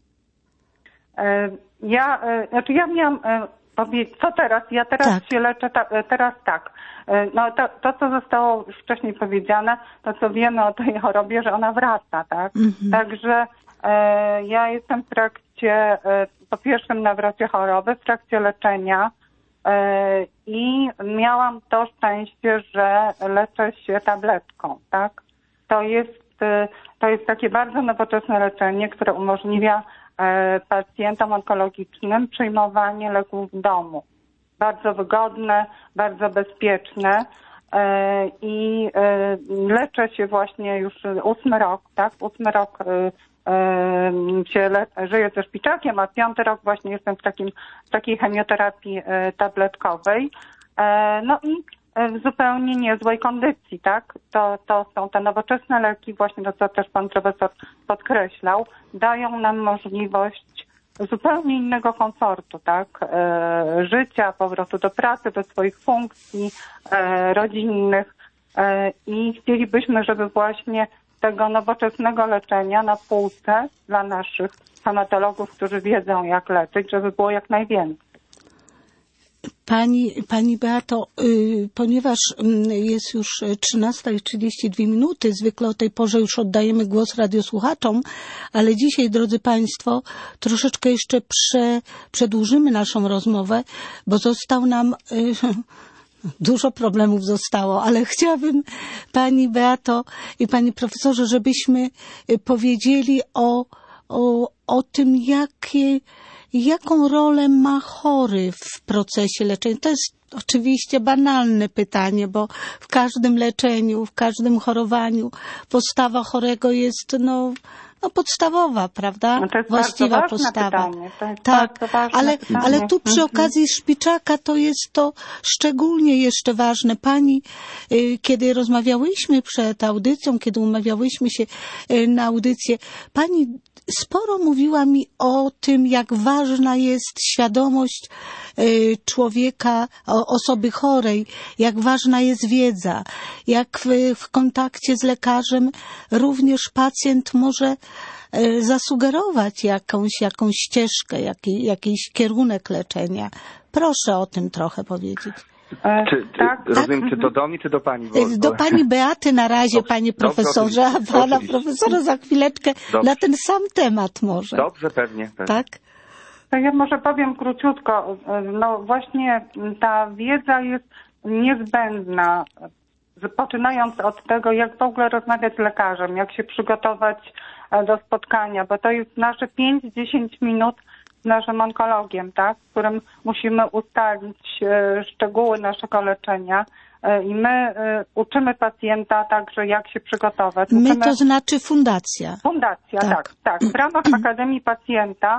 Ja miałam powiedzieć, co teraz? Ja teraz się leczę, teraz tak. No to, co zostało już wcześniej powiedziane, to co wiemy o tej chorobie, że ona wraca, tak? Także ja jestem w trakcie, po pierwszym nawrocie choroby, w trakcie leczenia i miałam to szczęście, że leczę się tabletką, tak? To jest takie bardzo nowoczesne leczenie, które umożliwia pacjentom onkologicznym przyjmowanie leków w domu. Bardzo wygodne, bardzo bezpieczne i leczę się właśnie już 8 rok, tak? 8 rok żyję ze szpiczakiem, a 5 rok właśnie jestem w takiej chemioterapii tabletkowej. No i w zupełnie niezłej kondycji, tak? To są te nowoczesne leki, właśnie to, co też pan profesor podkreślał, dają nam możliwość zupełnie innego komfortu, tak? Życia, powrotu do pracy, do swoich funkcji rodzinnych i chcielibyśmy, żeby właśnie tego nowoczesnego leczenia na półce dla naszych hematologów, którzy wiedzą, jak leczyć, żeby było jak najwięcej. Pani Beato, ponieważ jest już 13:32, zwykle o tej porze już oddajemy głos radiosłuchaczom, ale dzisiaj, drodzy Państwo, troszeczkę jeszcze przedłużymy naszą rozmowę, bo został nam dużo problemów zostało, ale chciałabym, Pani Beato i Panie Profesorze, żebyśmy powiedzieli o tym, jaką rolę ma chory w procesie leczenia. To jest oczywiście banalne pytanie, bo w każdym leczeniu, w każdym chorowaniu postawa chorego jest podstawowa, prawda? No to jest właściwa bardzo ważne postawa. Pytanie. To jest tak, bardzo ważne ale tu przy okazji szpiczaka to jest to szczególnie jeszcze ważne. Pani, kiedy rozmawiałyśmy przed audycją, kiedy umawiałyśmy się na audycję, pani sporo mówiła mi o tym, jak ważna jest świadomość człowieka, osoby chorej, jak ważna jest wiedza, jak w kontakcie z lekarzem również pacjent może zasugerować jakąś ścieżkę, jakiś kierunek leczenia. Proszę o tym trochę powiedzieć. Rozumiem, czy to do mnie, czy do pani? Do pani Beaty na razie, panie profesorze, a pana profesora za chwileczkę na ten sam temat może. Dobrze, pewnie. Tak? To ja może powiem króciutko. No właśnie ta wiedza jest niezbędna, poczynając od tego, jak w ogóle rozmawiać z lekarzem, jak się przygotować do spotkania, bo to jest nasze 5-10 minut z naszym onkologiem, tak, w którym musimy ustalić szczegóły naszego leczenia i my uczymy pacjenta także, jak się przygotować. My to znaczy fundacja. Fundacja, tak. W ramach Akademii Pacjenta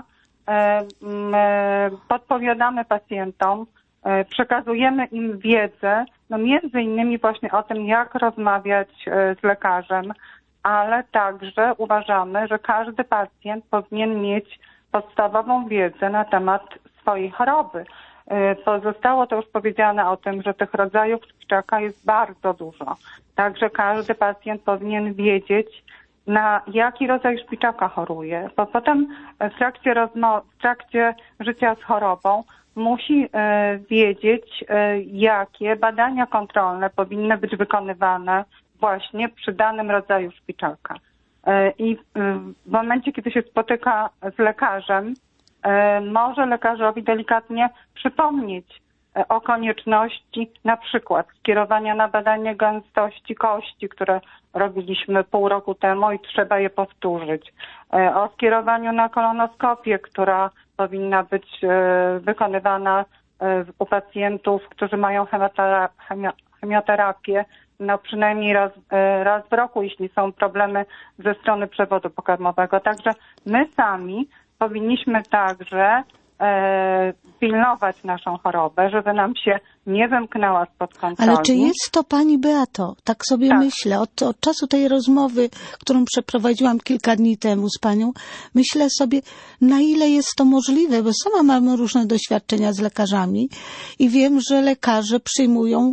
podpowiadamy pacjentom, przekazujemy im wiedzę, między innymi właśnie o tym, jak rozmawiać z lekarzem, ale także uważamy, że każdy pacjent powinien mieć podstawową wiedzę na temat swojej choroby. Zostało to już powiedziane o tym, że tych rodzajów szpiczaka jest bardzo dużo. Także każdy pacjent powinien wiedzieć, na jaki rodzaj szpiczaka choruje, bo potem w trakcie życia z chorobą musi wiedzieć, jakie badania kontrolne powinny być wykonywane właśnie przy danym rodzaju szpiczaka. I w momencie, kiedy się spotyka z lekarzem, może lekarzowi delikatnie przypomnieć o konieczności na przykład skierowania na badanie gęstości kości, które robiliśmy pół roku temu i trzeba je powtórzyć. O skierowaniu na kolonoskopię, która powinna być wykonywana u pacjentów, którzy mają chemioterapię, no przynajmniej raz w roku, jeśli są problemy ze strony przewodu pokarmowego. Także my sami powinniśmy także pilnować naszą chorobę, żeby nam się nie wymknęła spod kontroli. Ale czy jest to, pani Beato, tak sobie myślę, od czasu tej rozmowy, którą przeprowadziłam kilka dni temu z panią, myślę sobie, na ile jest to możliwe, bo sama mam różne doświadczenia z lekarzami i wiem, że lekarze przyjmują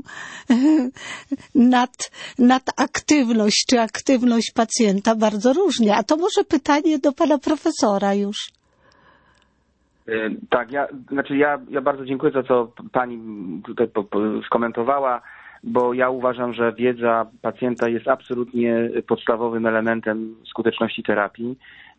nadaktywność czy aktywność pacjenta bardzo różnie. A to może pytanie do pana profesora już. Tak, ja bardzo dziękuję za to, co pani tutaj skomentowała, bo ja uważam, że wiedza pacjenta jest absolutnie podstawowym elementem skuteczności terapii,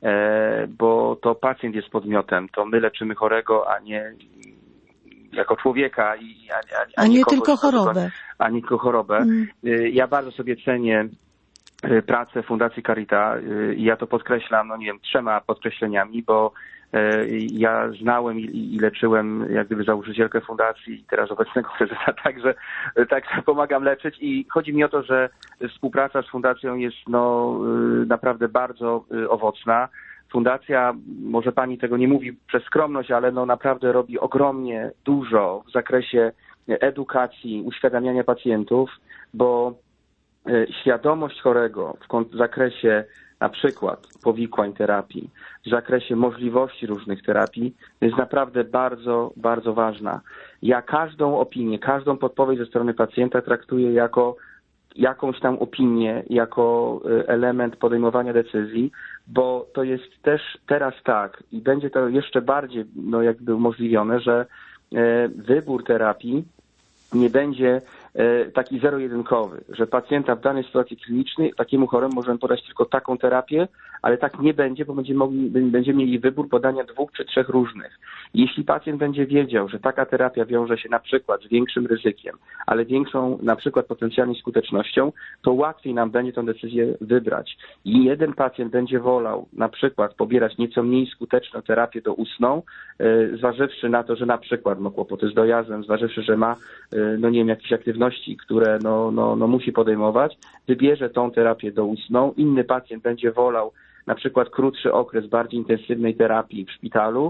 bo to pacjent jest podmiotem, to my leczymy chorego, a nie jako człowieka, a nie tylko chorobę. A nie tylko chorobę. Ja bardzo sobie cenię pracę Fundacji Carita i ja to podkreślam, 3 podkreśleniami, bo ja znałem i leczyłem jak gdyby założycielkę fundacji i teraz obecnego prezesa, także pomagam leczyć i chodzi mi o to, że współpraca z fundacją jest naprawdę bardzo owocna. Fundacja, może pani tego nie mówi przez skromność, ale naprawdę robi ogromnie dużo w zakresie edukacji, uświadamiania pacjentów, bo świadomość chorego w zakresie na przykład powikłań terapii, w zakresie możliwości różnych terapii jest naprawdę bardzo, bardzo ważna. Ja każdą opinię, każdą podpowiedź ze strony pacjenta traktuję jako jakąś tam opinię, jako element podejmowania decyzji, bo to jest też teraz tak i będzie to jeszcze bardziej jakby umożliwione, że wybór terapii nie będzie taki zero-jedynkowy, że pacjenta w danej sytuacji klinicznej takiemu choremu możemy podać tylko taką terapię, ale tak nie będzie, bo będziemy mieli wybór podania 2 czy 3 różnych. Jeśli pacjent będzie wiedział, że taka terapia wiąże się na przykład z większym ryzykiem, ale większą na przykład potencjalnie skutecznością, to łatwiej nam będzie tę decyzję wybrać. I jeden pacjent będzie wolał na przykład pobierać nieco mniej skuteczną terapię doustną, zważywszy na to, że na przykład ma kłopoty z dojazdem, zważywszy, że ma jakieś aktywności, które musi podejmować, wybierze tą terapię doustną. Inny pacjent będzie wolał na przykład krótszy okres bardziej intensywnej terapii w szpitalu,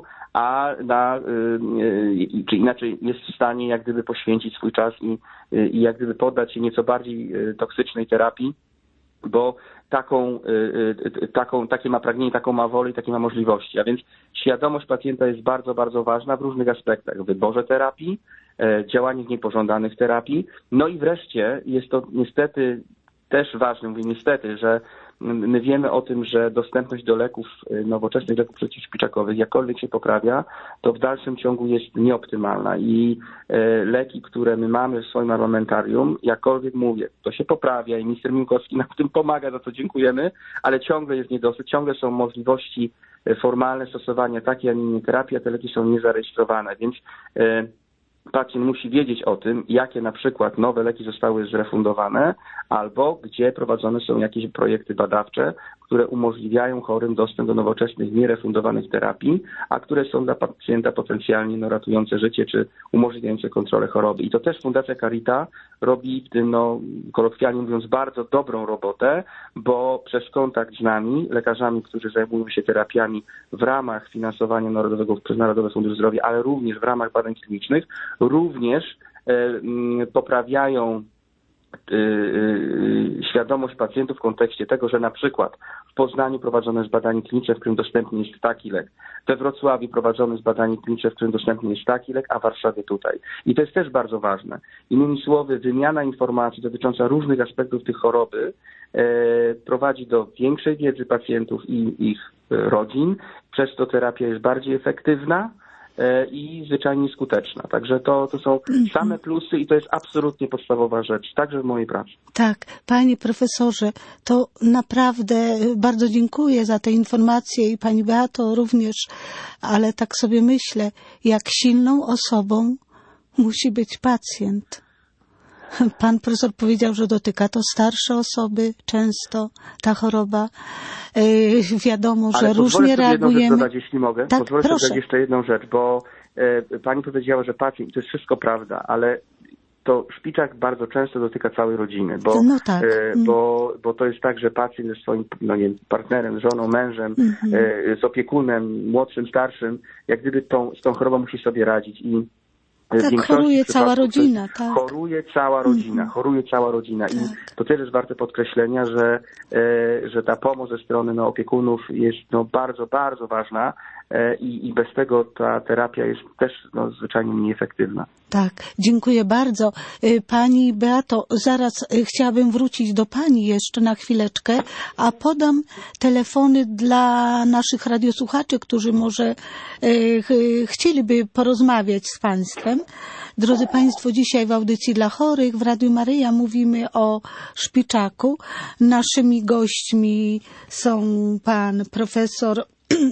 czy inaczej jest w stanie jak gdyby poświęcić swój czas i jak gdyby poddać się nieco bardziej toksycznej terapii, bo takie ma pragnienie, taką ma wolę i takie ma możliwości. A więc świadomość pacjenta jest bardzo, bardzo ważna w różnych aspektach. W wyborze terapii, działaniu niepożądanych terapii. No i wreszcie jest to niestety też ważne, mówię niestety, że my wiemy o tym, że dostępność do leków, nowoczesnych leków przeciwszpiczakowych, jakkolwiek się poprawia, to w dalszym ciągu jest nieoptymalna i leki, które my mamy w swoim armamentarium, jakkolwiek mówię, to się poprawia i minister Miłkowski nam w tym pomaga, za co dziękujemy, ale ciągle jest niedosyt, ciągle są możliwości formalne stosowania takiej, a nie innej terapii, a te leki są niezarejestrowane, więc pacjent musi wiedzieć o tym, jakie na przykład nowe leki zostały zrefundowane albo gdzie prowadzone są jakieś projekty badawcze, które umożliwiają chorym dostęp do nowoczesnych, nierefundowanych terapii, a które są dla pacjenta potencjalnie ratujące życie czy umożliwiające kontrolę choroby. I to też Fundacja Carita robi w tym, kolokwialnie mówiąc, bardzo dobrą robotę, bo przez kontakt z nami, lekarzami, którzy zajmują się terapiami w ramach finansowania narodowego przez Narodowy Fundusz Zdrowia, ale również w ramach badań klinicznych, również poprawiają świadomość pacjentów w kontekście tego, że na przykład w W Poznaniu prowadzone jest badanie kliniczne, w którym dostępny jest taki lek. We Wrocławiu prowadzone jest badanie kliniczne, w którym dostępny jest taki lek, a w Warszawie tutaj. I to jest też bardzo ważne. Innymi słowy, wymiana informacji dotycząca różnych aspektów tych choroby prowadzi do większej wiedzy pacjentów i ich rodzin. Przez to terapia jest bardziej efektywna i zwyczajnie skuteczna. Także to są same plusy i to jest absolutnie podstawowa rzecz, także w mojej pracy. Tak, panie profesorze, to naprawdę bardzo dziękuję za te informacje i pani Beato również, ale tak sobie myślę, jak silną osobą musi być pacjent. Pan profesor powiedział, że dotyka to starsze osoby, często ta choroba. Wiadomo, że różnie reagujemy. Dodać, jeśli mogę. Tak, pozwolę proszę. sobie dodać jeszcze jedną rzecz, bo pani powiedziała, że pacjent, i to jest wszystko prawda, ale to szpiczak bardzo często dotyka całej rodziny, bo, no tak. bo to jest tak, że pacjent ze swoim partnerem, żoną, mężem, z opiekunem, młodszym, starszym, jak gdyby z tą chorobą musi sobie radzić i tak, choruje cała rodzina. Tak. Choruje cała rodzina. I to też jest warte podkreślenia, że ta pomoc ze strony opiekunów jest bardzo, bardzo ważna i bez tego ta terapia jest też zwyczajnie mniej efektywna. Tak, dziękuję bardzo. Pani Beato, zaraz chciałabym wrócić do pani jeszcze na chwileczkę, a podam telefony dla naszych radiosłuchaczy, którzy może chcieliby porozmawiać z państwem. Drodzy państwo, dzisiaj w audycji dla chorych w Radiu Maryja mówimy o szpiczaku. Naszymi gośćmi są pan profesor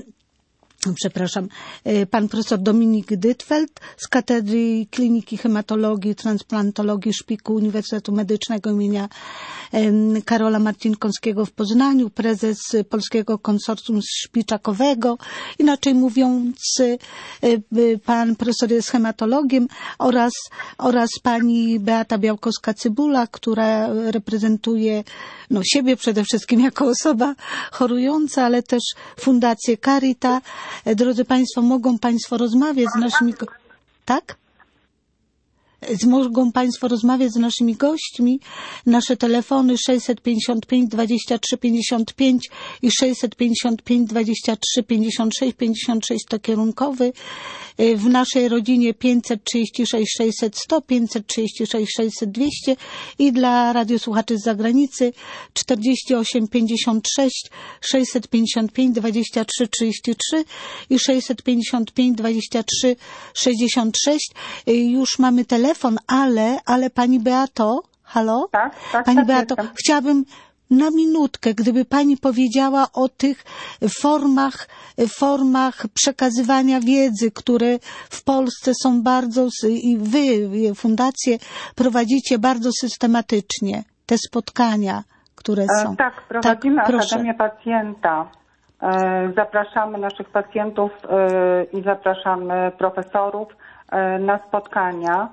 pan profesor Dominik Dytfeld z Katedry Kliniki Hematologii i Transplantologii Szpiku Uniwersytetu Medycznego imienia Karola Marcinkowskiego w Poznaniu, prezes Polskiego Konsorcjum Szpiczakowego. Inaczej mówiąc, pan profesor jest hematologiem oraz pani Beata Białkowska-Cybula, która reprezentuje siebie przede wszystkim jako osoba chorująca, ale też Fundację Carita. Drodzy państwo, mogą państwo rozmawiać z naszymi... Tak? Mogą państwo rozmawiać z naszymi gośćmi. Nasze telefony 655 23 55 i 655 23 56 56 to kierunkowy. W naszej rodzinie 536 600 100, 536 600 200 i dla radiosłuchaczy z zagranicy 48 56 655 23 33 i 655 23 66. Już mamy telefon, ale pani Beato, halo? Tak, pani Beato, chciałabym na minutkę, gdyby pani powiedziała o tych formach przekazywania wiedzy, które w Polsce są bardzo, i wy, fundacje, prowadzicie bardzo systematycznie, te spotkania, które są. Tak, prowadzimy tak, Akademię Pacjenta. Zapraszamy naszych pacjentów i zapraszamy profesorów na spotkania.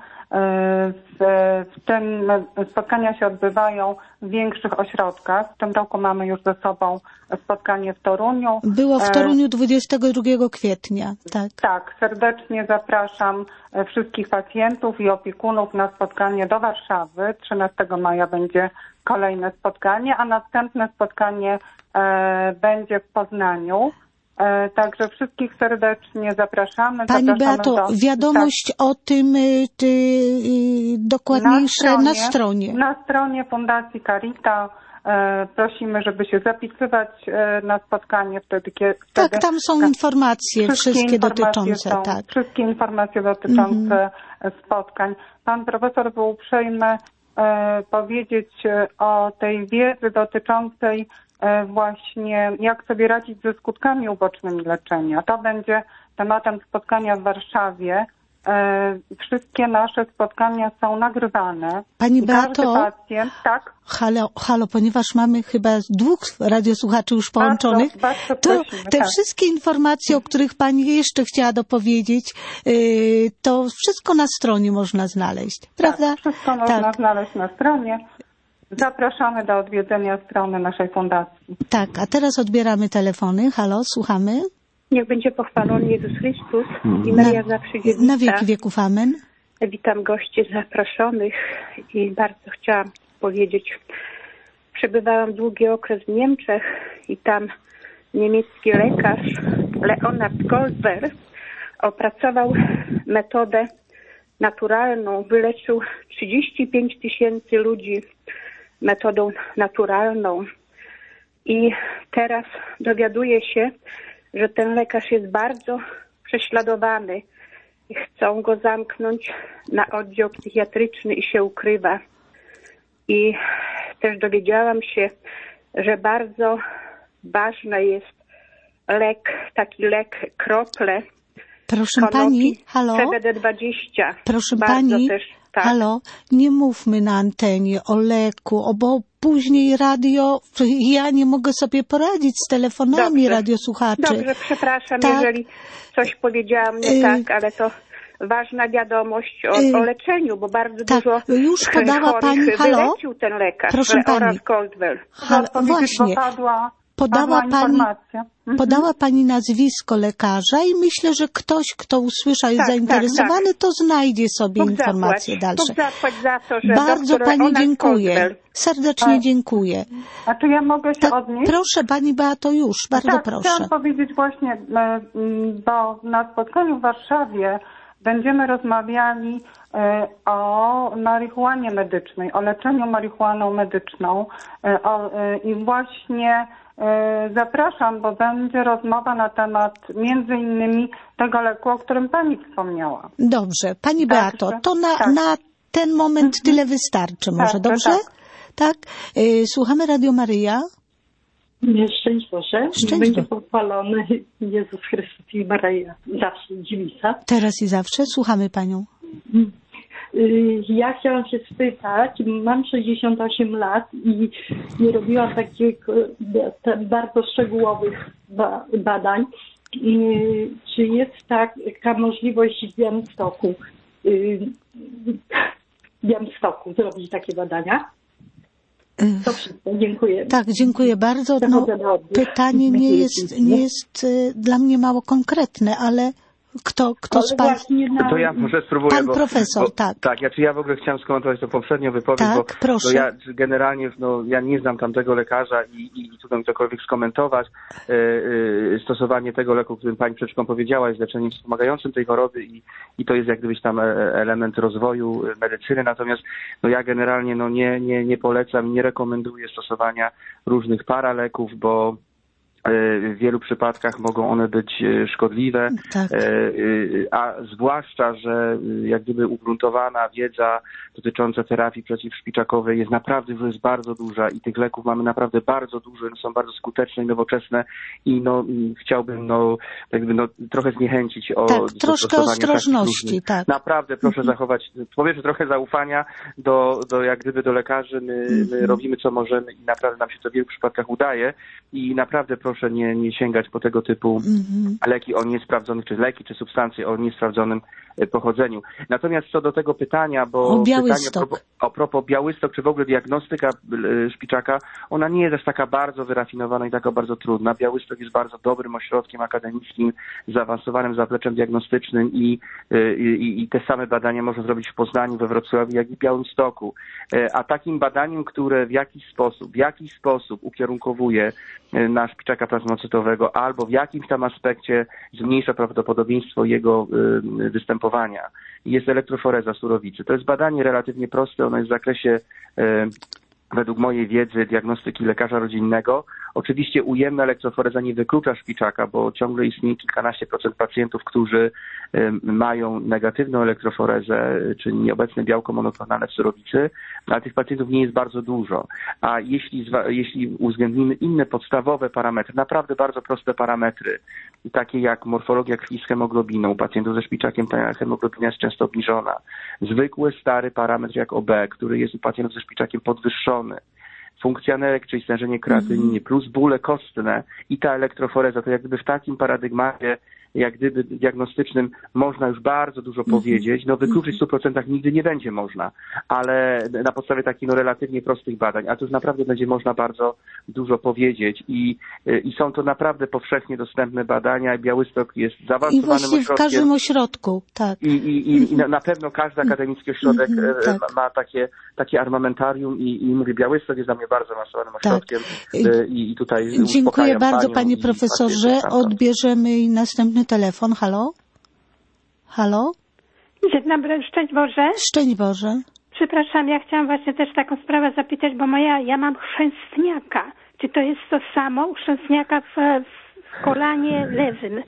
W tym spotkania się odbywają w większych ośrodkach. W tym roku mamy już ze sobą spotkanie w Toruniu. Było w Toruniu 22 kwietnia. Tak. Tak, serdecznie zapraszam wszystkich pacjentów i opiekunów na spotkanie do Warszawy. 13 maja będzie kolejne spotkanie, a następne spotkanie będzie w Poznaniu. Także wszystkich serdecznie zapraszamy. Pani Beato, wiadomość o tym dokładniejsze na stronie. Na stronie Fundacji Carita. Prosimy, żeby się zapisywać na spotkanie wtedy. Tak, tam są informacje wszystkie dotyczące. Tak. Wszystkie informacje dotyczące spotkań. Pan profesor był uprzejmy powiedzieć o tej wiedzy dotyczącej właśnie jak sobie radzić ze skutkami ubocznymi leczenia. To będzie tematem spotkania w Warszawie. Wszystkie nasze spotkania są nagrywane. Pani Beato, pacjent, tak? Halo, ponieważ mamy chyba 2 radiosłuchaczy już połączonych, bardzo to prosimy, te wszystkie informacje, o których Pani jeszcze chciała dopowiedzieć, to wszystko na stronie można znaleźć, prawda? Tak, wszystko można znaleźć na stronie. Zapraszamy do odwiedzenia strony naszej fundacji. Tak, a teraz odbieramy telefony. Halo, słuchamy. Niech będzie pochwalony Jezus Chrystus i Maria zawsze dziewicza. Na wieki wieków, amen. Witam gości zaproszonych i bardzo chciałam powiedzieć przebywałam długi okres w Niemczech i tam niemiecki lekarz Leonard Goldberg opracował metodę naturalną, wyleczył 35 000 ludzi metodą naturalną i teraz dowiaduję się, że ten lekarz jest bardzo prześladowany. Chcą go zamknąć na oddział psychiatryczny i się ukrywa. I też dowiedziałam się, że bardzo ważny jest taki lek krople. Proszę pani, halo? CBD-20. Proszę bardzo pani, też, tak. halo? Nie mówmy na antenie o leku, bo później radio, ja nie mogę sobie poradzić z telefonami radiosłuchaczy. Dobrze, przepraszam, tak. Jeżeli coś powiedziałam nie tak, ale to ważna wiadomość o leczeniu, bo bardzo dużo już podała pani, halo? wyleczył ten lekarz. Proszę pani. Właśnie. Podała pani nazwisko lekarza i myślę, że ktoś, kto usłysza, jest zainteresowany, to znajdzie sobie informacje dalsze. Za to, że bardzo pani dziękuję. Serdecznie dziękuję. A czy ja mogę się odnieść? Proszę pani Beato, już, bardzo proszę. Chciałam powiedzieć właśnie, bo na spotkaniu w Warszawie będziemy rozmawiali o marihuanie medycznej, o leczeniu marihuaną medyczną i właśnie zapraszam, bo będzie rozmowa na temat między innymi tego leku, o którym pani wspomniała. Dobrze, pani Beato, to na ten moment tyle wystarczy może, dobrze? Tak. Słuchamy Radio Maryja. Szczęść Boże. Będzie pochwalony Jezus Chrystus i Maryja. Zawsze dziwica. Teraz i zawsze. Słuchamy panią. Ja chciałam się spytać, mam 68 lat i nie robiłam takich bardzo szczegółowych badań. Czy jest taka możliwość w Białymstoku zrobić takie badania? To wszystko. Dziękuję. Tak, dziękuję bardzo. No, pytanie nie jest dla mnie mało konkretne, ale kto z Państwa? To ja może spróbuję. Pan profesor, tak. Tak, ja w ogóle chciałem skomentować to poprzednią wypowiedź, bo ja generalnie, ja nie znam tamtego lekarza i trudno mi cokolwiek skomentować. Stosowanie tego leku, o którym pani przed chwilą powiedziała, jest leczeniem wspomagającym tej choroby i to jest jak gdybyś tam element rozwoju medycyny, natomiast ja generalnie nie polecam i nie rekomenduję stosowania różnych paraleków, bo w wielu przypadkach mogą one być szkodliwe, a zwłaszcza, że jak gdyby ugruntowana wiedza dotycząca terapii przeciwszpiczakowej jest naprawdę jest bardzo duża i tych leków mamy naprawdę bardzo dużo, są bardzo skuteczne i nowoczesne i chciałbym trochę zniechęcić troszkę ostrożności, tak. Naprawdę proszę zachować, po pierwsze trochę zaufania do jak gdyby do lekarzy, my robimy co możemy i naprawdę nam się to w wielu przypadkach udaje i naprawdę proszę nie sięgać po tego typu leki o niesprawdzonych, czy substancje o niesprawdzonym pochodzeniu. Natomiast co do tego pytania, bo a propos Białystok, czy w ogóle diagnostyka szpiczaka, ona nie jest aż taka bardzo wyrafinowana i taka bardzo trudna. Białystok jest bardzo dobrym ośrodkiem akademickim, zaawansowanym zapleczem diagnostycznym i te same badania można zrobić w Poznaniu, we Wrocławiu, jak i w Białymstoku. A takim badaniem, które w jakiś sposób ukierunkowuje na szpiczaka plazmocytowego albo w jakimś tam aspekcie zmniejsza prawdopodobieństwo jego występowania, jest elektroforeza surowicy. To jest badanie relatywnie proste, ono jest w zakresie według mojej wiedzy diagnostyki lekarza rodzinnego. Oczywiście ujemna elektroforeza nie wyklucza szpiczaka, bo ciągle istnieje kilkanaście procent pacjentów, którzy mają negatywną elektroforezę, czyli nieobecne białko monoklonalne w surowicy, ale tych pacjentów nie jest bardzo dużo. A jeśli uwzględnimy inne podstawowe parametry, naprawdę bardzo proste parametry, takie jak morfologia krwi z hemoglobiną, u pacjentów ze szpiczakiem ta hemoglobina jest często obniżona, zwykły stary parametr jak OB, który jest u pacjentów ze szpiczakiem podwyższony, funkcja nerek, czyli stężenie kreatyniny, plus bóle kostne i ta elektroforeza, to jak gdyby w takim paradygmacie jak gdyby diagnostycznym można już bardzo dużo powiedzieć. No wykluczyć w 100% nigdy nie będzie można, ale na podstawie takich relatywnie prostych badań, a tu już naprawdę będzie można bardzo dużo powiedzieć i są to naprawdę powszechnie dostępne badania i Białystok jest zaawansowanym ośrodkiem. I właśnie w każdym ośrodku, tak. I na pewno każdy akademicki ośrodek ma takie armamentarium i mówię, Białystok jest dla mnie bardzo zaawansowanym ośrodkiem i tutaj dziękuję bardzo, panie profesorze. Odbierzemy następny telefon. Halo? Halo? Dzień dobry, szczęść Boże. Szczęść Boże. Przepraszam, ja chciałam właśnie też taką sprawę zapytać, bo ja mam chrzęstniaka. Czy to jest to samo u chrzęstniaka w kolanie lewym?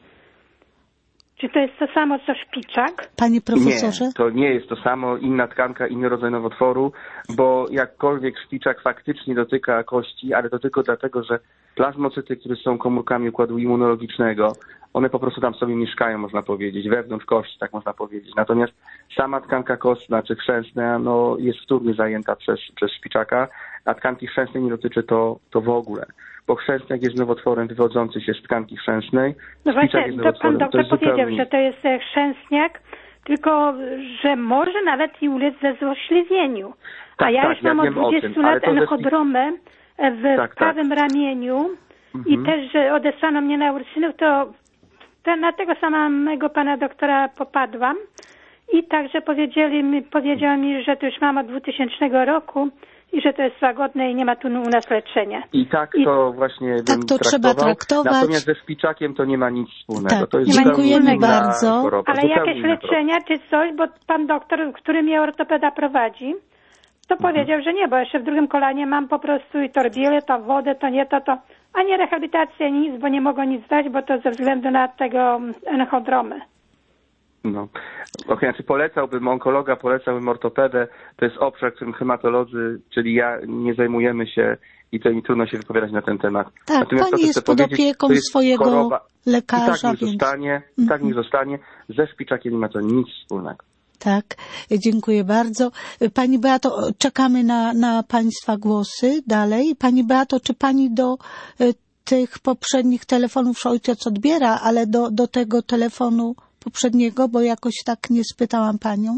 Czy to jest to samo co szpiczak? Panie profesorze? Nie, to nie jest to samo, inna tkanka, inny rodzaj nowotworu, bo jakkolwiek szpiczak faktycznie dotyka kości, ale to tylko dlatego, że plazmocyty, które są komórkami układu immunologicznego, one po prostu tam sobie mieszkają, można powiedzieć, wewnątrz kości, tak można powiedzieć. Natomiast sama tkanka kostna czy chrzęstna jest wtórnie zajęta przez szpiczaka, a tkanki chrzęstnej nie dotyczy to w ogóle. Bo chrzęstniak jest nowotworem wywodzący się z tkanki chrzęstnej. No właśnie, to pan doktor powiedział, że to jest chrzęstniak, tylko że może nawet i ulec ze złośliwieniu. A ja już mam od 20 lat enchodromę w prawym ramieniu i też, że odesłano mnie na ursynów, to na tego samego pana doktora popadłam i także powiedział mi, że to już mam od 2000 roku i że to jest łagodne i nie ma tu u nas leczenia. I to właśnie tak to trzeba traktować. Natomiast ze szpiczakiem to nie ma nic wspólnego. Tak, to jest dziękujemy bardzo. Choroba, ale jakieś leczenia czy coś, bo pan doktor, który mnie ortopeda prowadzi, to powiedział, że nie, bo jeszcze w drugim kolanie mam po prostu i torbielę, to wodę, to nie to, a nie rehabilitacja, nic, bo nie mogą nic dać, bo to ze względu na tego enchodromy. No, znaczy polecałbym onkologa, polecałbym ortopedę. To jest obszar, którym hematolodzy, czyli ja, nie zajmujemy się i to mi trudno się wypowiadać na ten temat. Tak, natomiast pani jest pod opieką swojego choroba, lekarza. I tak niech zostanie. Ze szpiczakiem nie ma to nic wspólnego. Tak, dziękuję bardzo. Pani Beato, czekamy na Państwa głosy dalej. Pani Beato, czy Pani do tych poprzednich telefonów ojciec odbiera, ale do tego telefonu poprzedniego, bo jakoś tak nie spytałam Panią?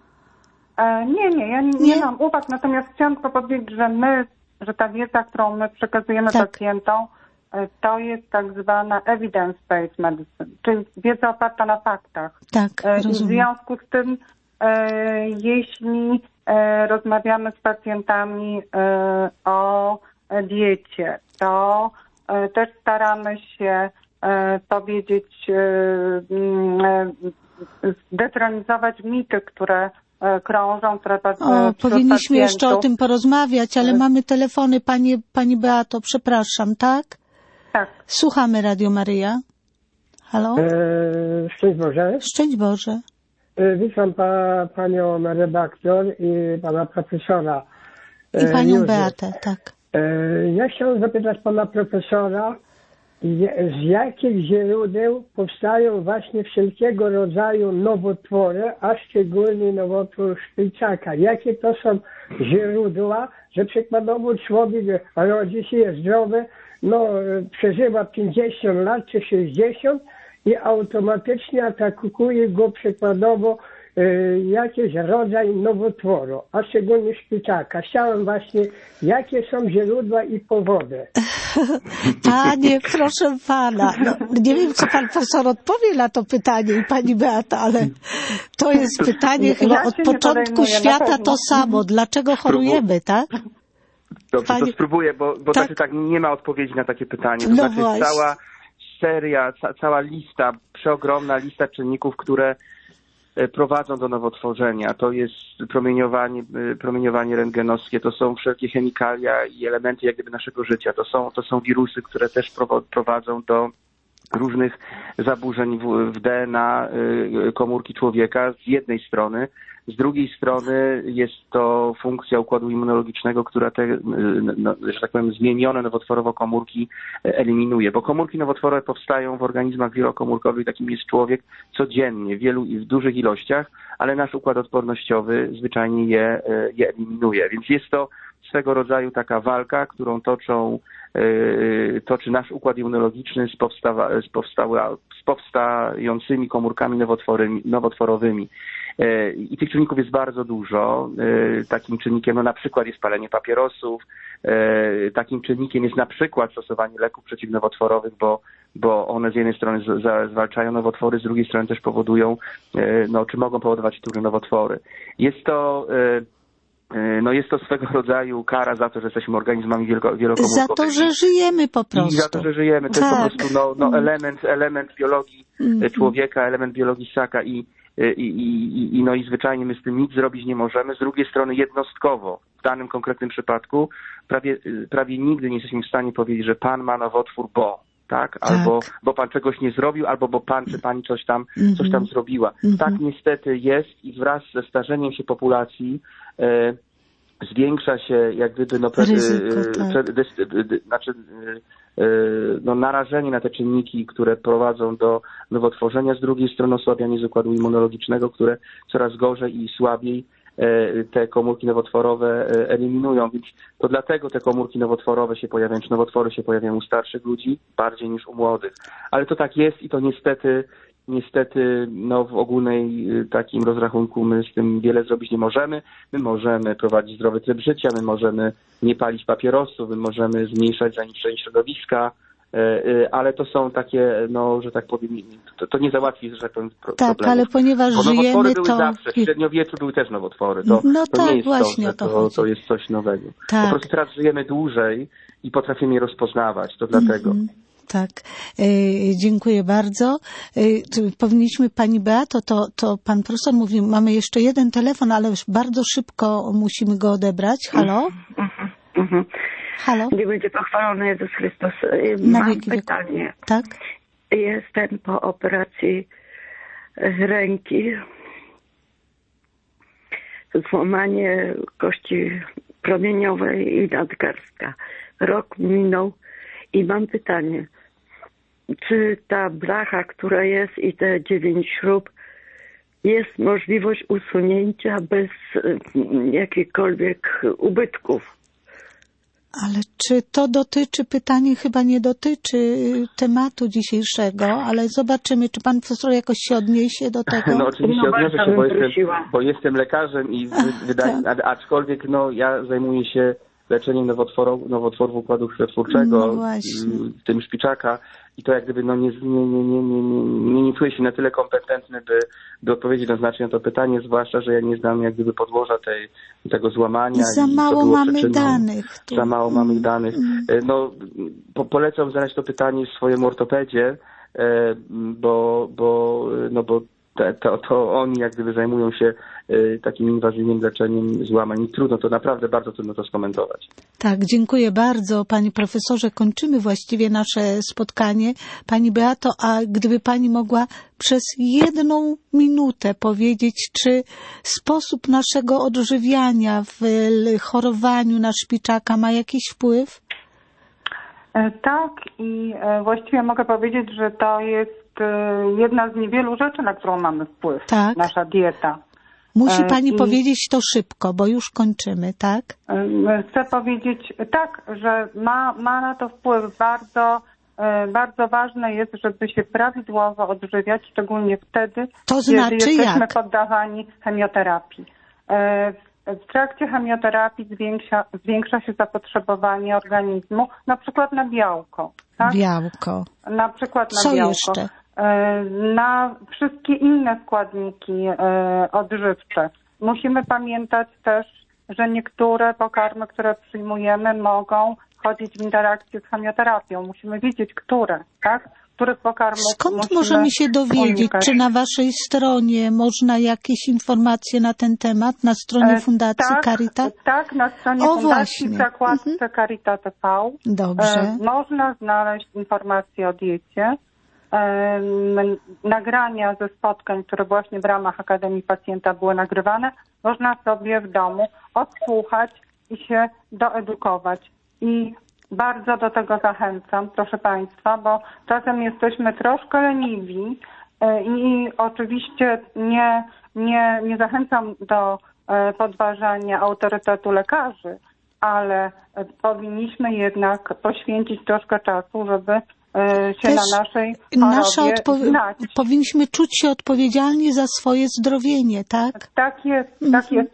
Ja nie mam uwag, natomiast chciałam tylko powiedzieć, że ta wiedza, którą my przekazujemy pacjentom, to jest tak zwana evidence-based medicine, czyli wiedza oparta na faktach. Tak, rozumiem. I w związku z tym, jeśli rozmawiamy z pacjentami o diecie, to też staramy się powiedzieć, zdetronizować mity, które krążą, które powinniśmy jeszcze o tym porozmawiać, ale mamy telefony. Pani Beato, przepraszam, tak? Tak. Słuchamy Radio Maryja. Halo? Szczęść Boże. Szczęść Boże. Witam panią redaktor i pana profesora. I panią Beatę, tak. Ja chciałem zapytać pana profesora, z jakich źródeł powstają właśnie wszelkiego rodzaju nowotwory, a szczególnie nowotwór szpicaka. Jakie to są źródła, że przykładowo człowiek rodzi się, jest zdrowy, przeżywa 50 lat czy 60 i automatycznie atakuje go przykładowo jakiś rodzaj nowotworu, a szczególnie szpicaka. Chciałem właśnie, jakie są źródła i powody. Panie, proszę pana, nie wiem, co pan profesor odpowie na to pytanie i pani Beata, ale to jest pytanie chyba od początku świata to samo. Dlaczego chorujemy, tak? Dobrze, to spróbuję, bo tak nie ma odpowiedzi na takie pytanie. To znaczy cała seria, cała lista, przeogromna lista czynników, które prowadzą do nowotworzenia. To jest promieniowanie rentgenowskie, to są wszelkie chemikalia i elementy jak gdyby naszego życia. To są wirusy, które też prowadzą do różnych zaburzeń w DNA komórki człowieka z jednej strony. Z drugiej strony jest to funkcja układu immunologicznego, która te, że tak powiem, zmienione nowotworowo komórki eliminuje. Bo komórki nowotworowe powstają w organizmach wielokomórkowych, takim jest człowiek, codziennie, w dużych ilościach, ale nasz układ odpornościowy zwyczajnie je eliminuje. Więc jest to swego rodzaju taka walka, którą toczą to, czy nasz układ immunologiczny z powstającymi komórkami nowotworowymi. I tych czynników jest bardzo dużo. Takim czynnikiem na przykład jest palenie papierosów. Takim czynnikiem jest na przykład stosowanie leków przeciwnowotworowych, bo one z jednej strony zwalczają nowotwory, z drugiej strony też powodują, czy mogą powodować wtóre nowotwory. Jest to swego rodzaju kara za to, że jesteśmy organizmami wielokomórkowymi. Za to, że żyjemy po prostu. I za to, że żyjemy. To jest po prostu element biologii człowieka, element biologii ssaka i zwyczajnie my z tym nic zrobić nie możemy. Z drugiej strony jednostkowo, w danym konkretnym przypadku, prawie nigdy nie jesteśmy w stanie powiedzieć, że pan ma nowotwór, tak? Albo bo pan czegoś nie zrobił, albo bo pan czy pani coś tam zrobiła. Tak niestety jest i wraz ze starzeniem się populacji zwiększa się jak gdyby narażenie na te czynniki, które prowadzą do nowotworzenia, z drugiej strony osłabianie układu immunologicznego, które coraz gorzej i słabiej te komórki nowotworowe eliminują, więc to dlatego te komórki nowotworowe się pojawiają, czy nowotwory się pojawiają u starszych ludzi bardziej niż u młodych. Ale to tak jest i to niestety w ogólnej takim rozrachunku my z tym wiele zrobić nie możemy. My możemy prowadzić zdrowy tryb życia, my możemy nie palić papierosów, my możemy zmniejszać zanieczyszczenie środowiska, ale to są takie, że tak powiem, to nie załatwi, że tak powiem, problemów. Tak, ale ponieważ żyjemy, nowotwory były zawsze, w średniowieczu były też nowotwory. To nie jest właśnie to jest coś nowego. Tak. Po prostu teraz żyjemy dłużej i potrafimy je rozpoznawać, to dlatego. Tak, dziękuję bardzo. Powinniśmy, pani Beato, to pan profesor mówi, mamy jeszcze jeden telefon, ale już bardzo szybko musimy go odebrać. Halo? Halo? Nie będzie pochwalony Jezus Chrystus. Mam pytanie. Tak? Jestem po operacji ręki. Złamanie kości promieniowej i nadgarstka. Rok minął i mam pytanie. Czy ta blacha, która jest i te 9 śrub, jest możliwość usunięcia bez jakichkolwiek ubytków? Ale czy to dotyczy, pytanie chyba nie dotyczy tematu dzisiejszego, ale zobaczymy, czy pan profesor jakoś się odniesie do tego. No oczywiście odniosę się, bo jestem lekarzem i aczkolwiek ja zajmuję się leczeniem nowotworów układu krwiotwórczego, w tym szpiczaka, i to jak gdyby nie czuję się na tyle kompetentny, by odpowiedzieć jednoznacznie na to pytanie, zwłaszcza, że ja nie znam jak gdyby podłoża tego złamania. Za mało mamy danych. Za mało mamy danych. Polecam zadać to pytanie swojemu ortopedzie, bo to oni jak gdyby zajmują się takim inwazyjnym leczeniem złamań. To naprawdę bardzo trudno to skomentować. Tak, dziękuję bardzo panie profesorze. Kończymy właściwie nasze spotkanie. Pani Beato, a gdyby pani mogła przez 1 minutę powiedzieć, czy sposób naszego odżywiania w chorowaniu na szpiczaka ma jakiś wpływ? Tak, i właściwie mogę powiedzieć, że to jest jedna z niewielu rzeczy, na którą mamy wpływ. Tak. Nasza dieta. Musi pani powiedzieć to szybko, bo już kończymy, tak? Chcę powiedzieć tak, że ma na to wpływ. Bardzo ważne jest, żeby się prawidłowo odżywiać, szczególnie wtedy, kiedy jesteśmy poddawani chemioterapii. W trakcie chemioterapii zwiększa się zapotrzebowanie organizmu, na przykład na białko. Tak? Białko. Na przykład na Co białko. jeszcze? Na wszystkie inne składniki odżywcze. Musimy pamiętać też, że niektóre pokarmy, które przyjmujemy, mogą wchodzić w interakcję z chemioterapią. Musimy wiedzieć, które, tak? Których pokarmów skąd możemy się dowiedzieć? unikać? Czy na waszej stronie można jakieś informacje na ten temat? Na stronie Fundacji Caritas? Tak, na stronie Fundacji w zakładce Caritas TV. Dobrze. Można znaleźć informacje o diecie. Nagrania ze spotkań, które właśnie w ramach Akademii Pacjenta były nagrywane, można sobie w domu odsłuchać i się doedukować. I bardzo do tego zachęcam, proszę Państwa, bo czasem jesteśmy troszkę leniwi i oczywiście nie zachęcam do podważania autorytetu lekarzy, ale powinniśmy jednak poświęcić troszkę czasu, żeby się też na naszej chorobie znać. Powinniśmy czuć się odpowiedzialni za swoje zdrowienie, tak? Tak jest, tak jest.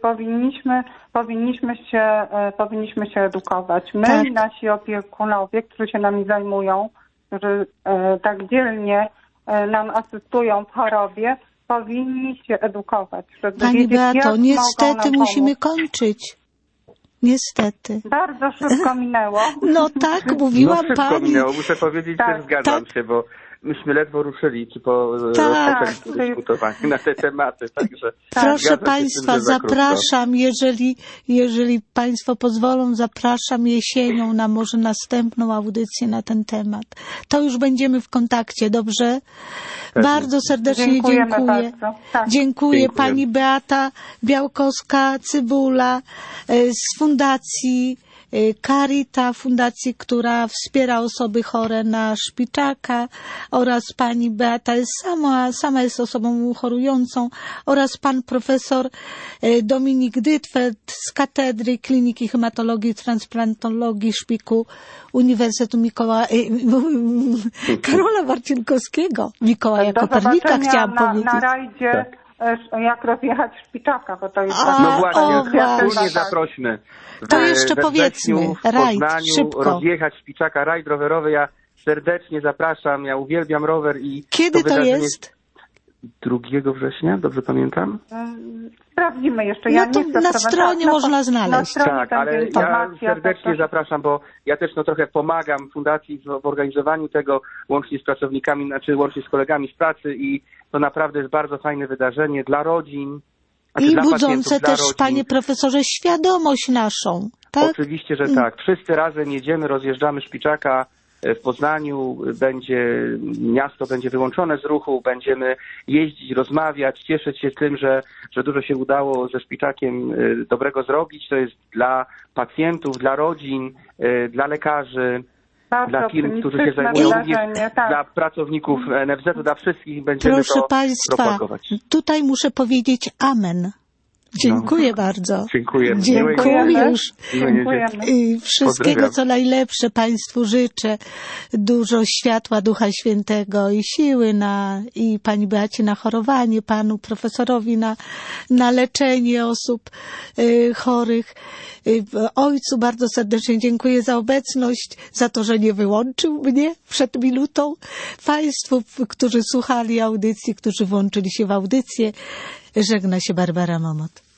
Powinniśmy się edukować. My, tak. Nasi opiekunowie, którzy się nami zajmują, którzy tak dzielnie nam asystują w chorobie, powinni się edukować. Żeby Pani wiedzieć, Beato, niestety musimy kończyć. Niestety. Bardzo szybko minęło. No tak, mówiłam szybko pani. Minęło. Muszę powiedzieć, że zgadzam się, bo myśmy ledwo ruszyli, czy rozpoczęliśmy dyskutowanie na te tematy. Także proszę Państwa, zapraszam, jeżeli Państwo pozwolą, zapraszam jesienią na może następną audycję na ten temat. To już będziemy w kontakcie, dobrze? Bardzo serdecznie dziękuję. Bardzo. Tak. Dziękuję. Pani Beata Białkowska-Cybula z Fundacji Carita, fundacji, która wspiera osoby chore na szpiczaka, oraz pani Beata jest sama jest osobą chorującą, oraz pan profesor Dominik Dytwelt z Katedry Kliniki Hematologii i Transplantologii Szpiku Uniwersytetu Karola Marcinkowskiego. Mikołaja Kopernika chciałam powiedzieć. Na rajdzie, jak rozjechać szpiczaka, bo to jest... No właśnie, wspólnie zaprośmy. To jeszcze powiedzmy, rajd, szybko. Rozjechać szpiczaka, rajd rowerowy. Ja serdecznie zapraszam, ja uwielbiam rower i... Kiedy to jest? 2 września, dobrze pamiętam? Sprawdzimy jeszcze. Ja na stronie można znaleźć. Tak, ale ja serdecznie zapraszam, bo ja też trochę pomagam fundacji w organizowaniu tego, łącznie z pracownikami, łącznie z kolegami z pracy, i to naprawdę jest bardzo fajne wydarzenie dla rodzin. I budzące też, panie profesorze, świadomość naszą. Tak? Oczywiście, że tak. Wszyscy razem jedziemy, rozjeżdżamy szpiczaka w Poznaniu, miasto będzie wyłączone z ruchu, będziemy jeździć, rozmawiać, cieszyć się tym, że dużo się udało ze szpiczakiem dobrego zrobić. To jest dla pacjentów, dla rodzin, dla lekarzy, dla firm, którzy się zajmują, dla pracowników NFZ-u, dla wszystkich będziemy propagować. Tutaj muszę powiedzieć amen. Dziękuję bardzo. Dziękuję. Dziękuję. Dziękujemy. Wszystkiego, co najlepsze Państwu życzę. Dużo światła Ducha Świętego i siły i pani Beacie na chorowanie, panu profesorowi na leczenie osób chorych. Ojcu bardzo serdecznie dziękuję za obecność, za to, że nie wyłączył mnie przed minutą. Państwu, którzy słuchali audycji, którzy włączyli się w audycję, żegna się Barbara Momot.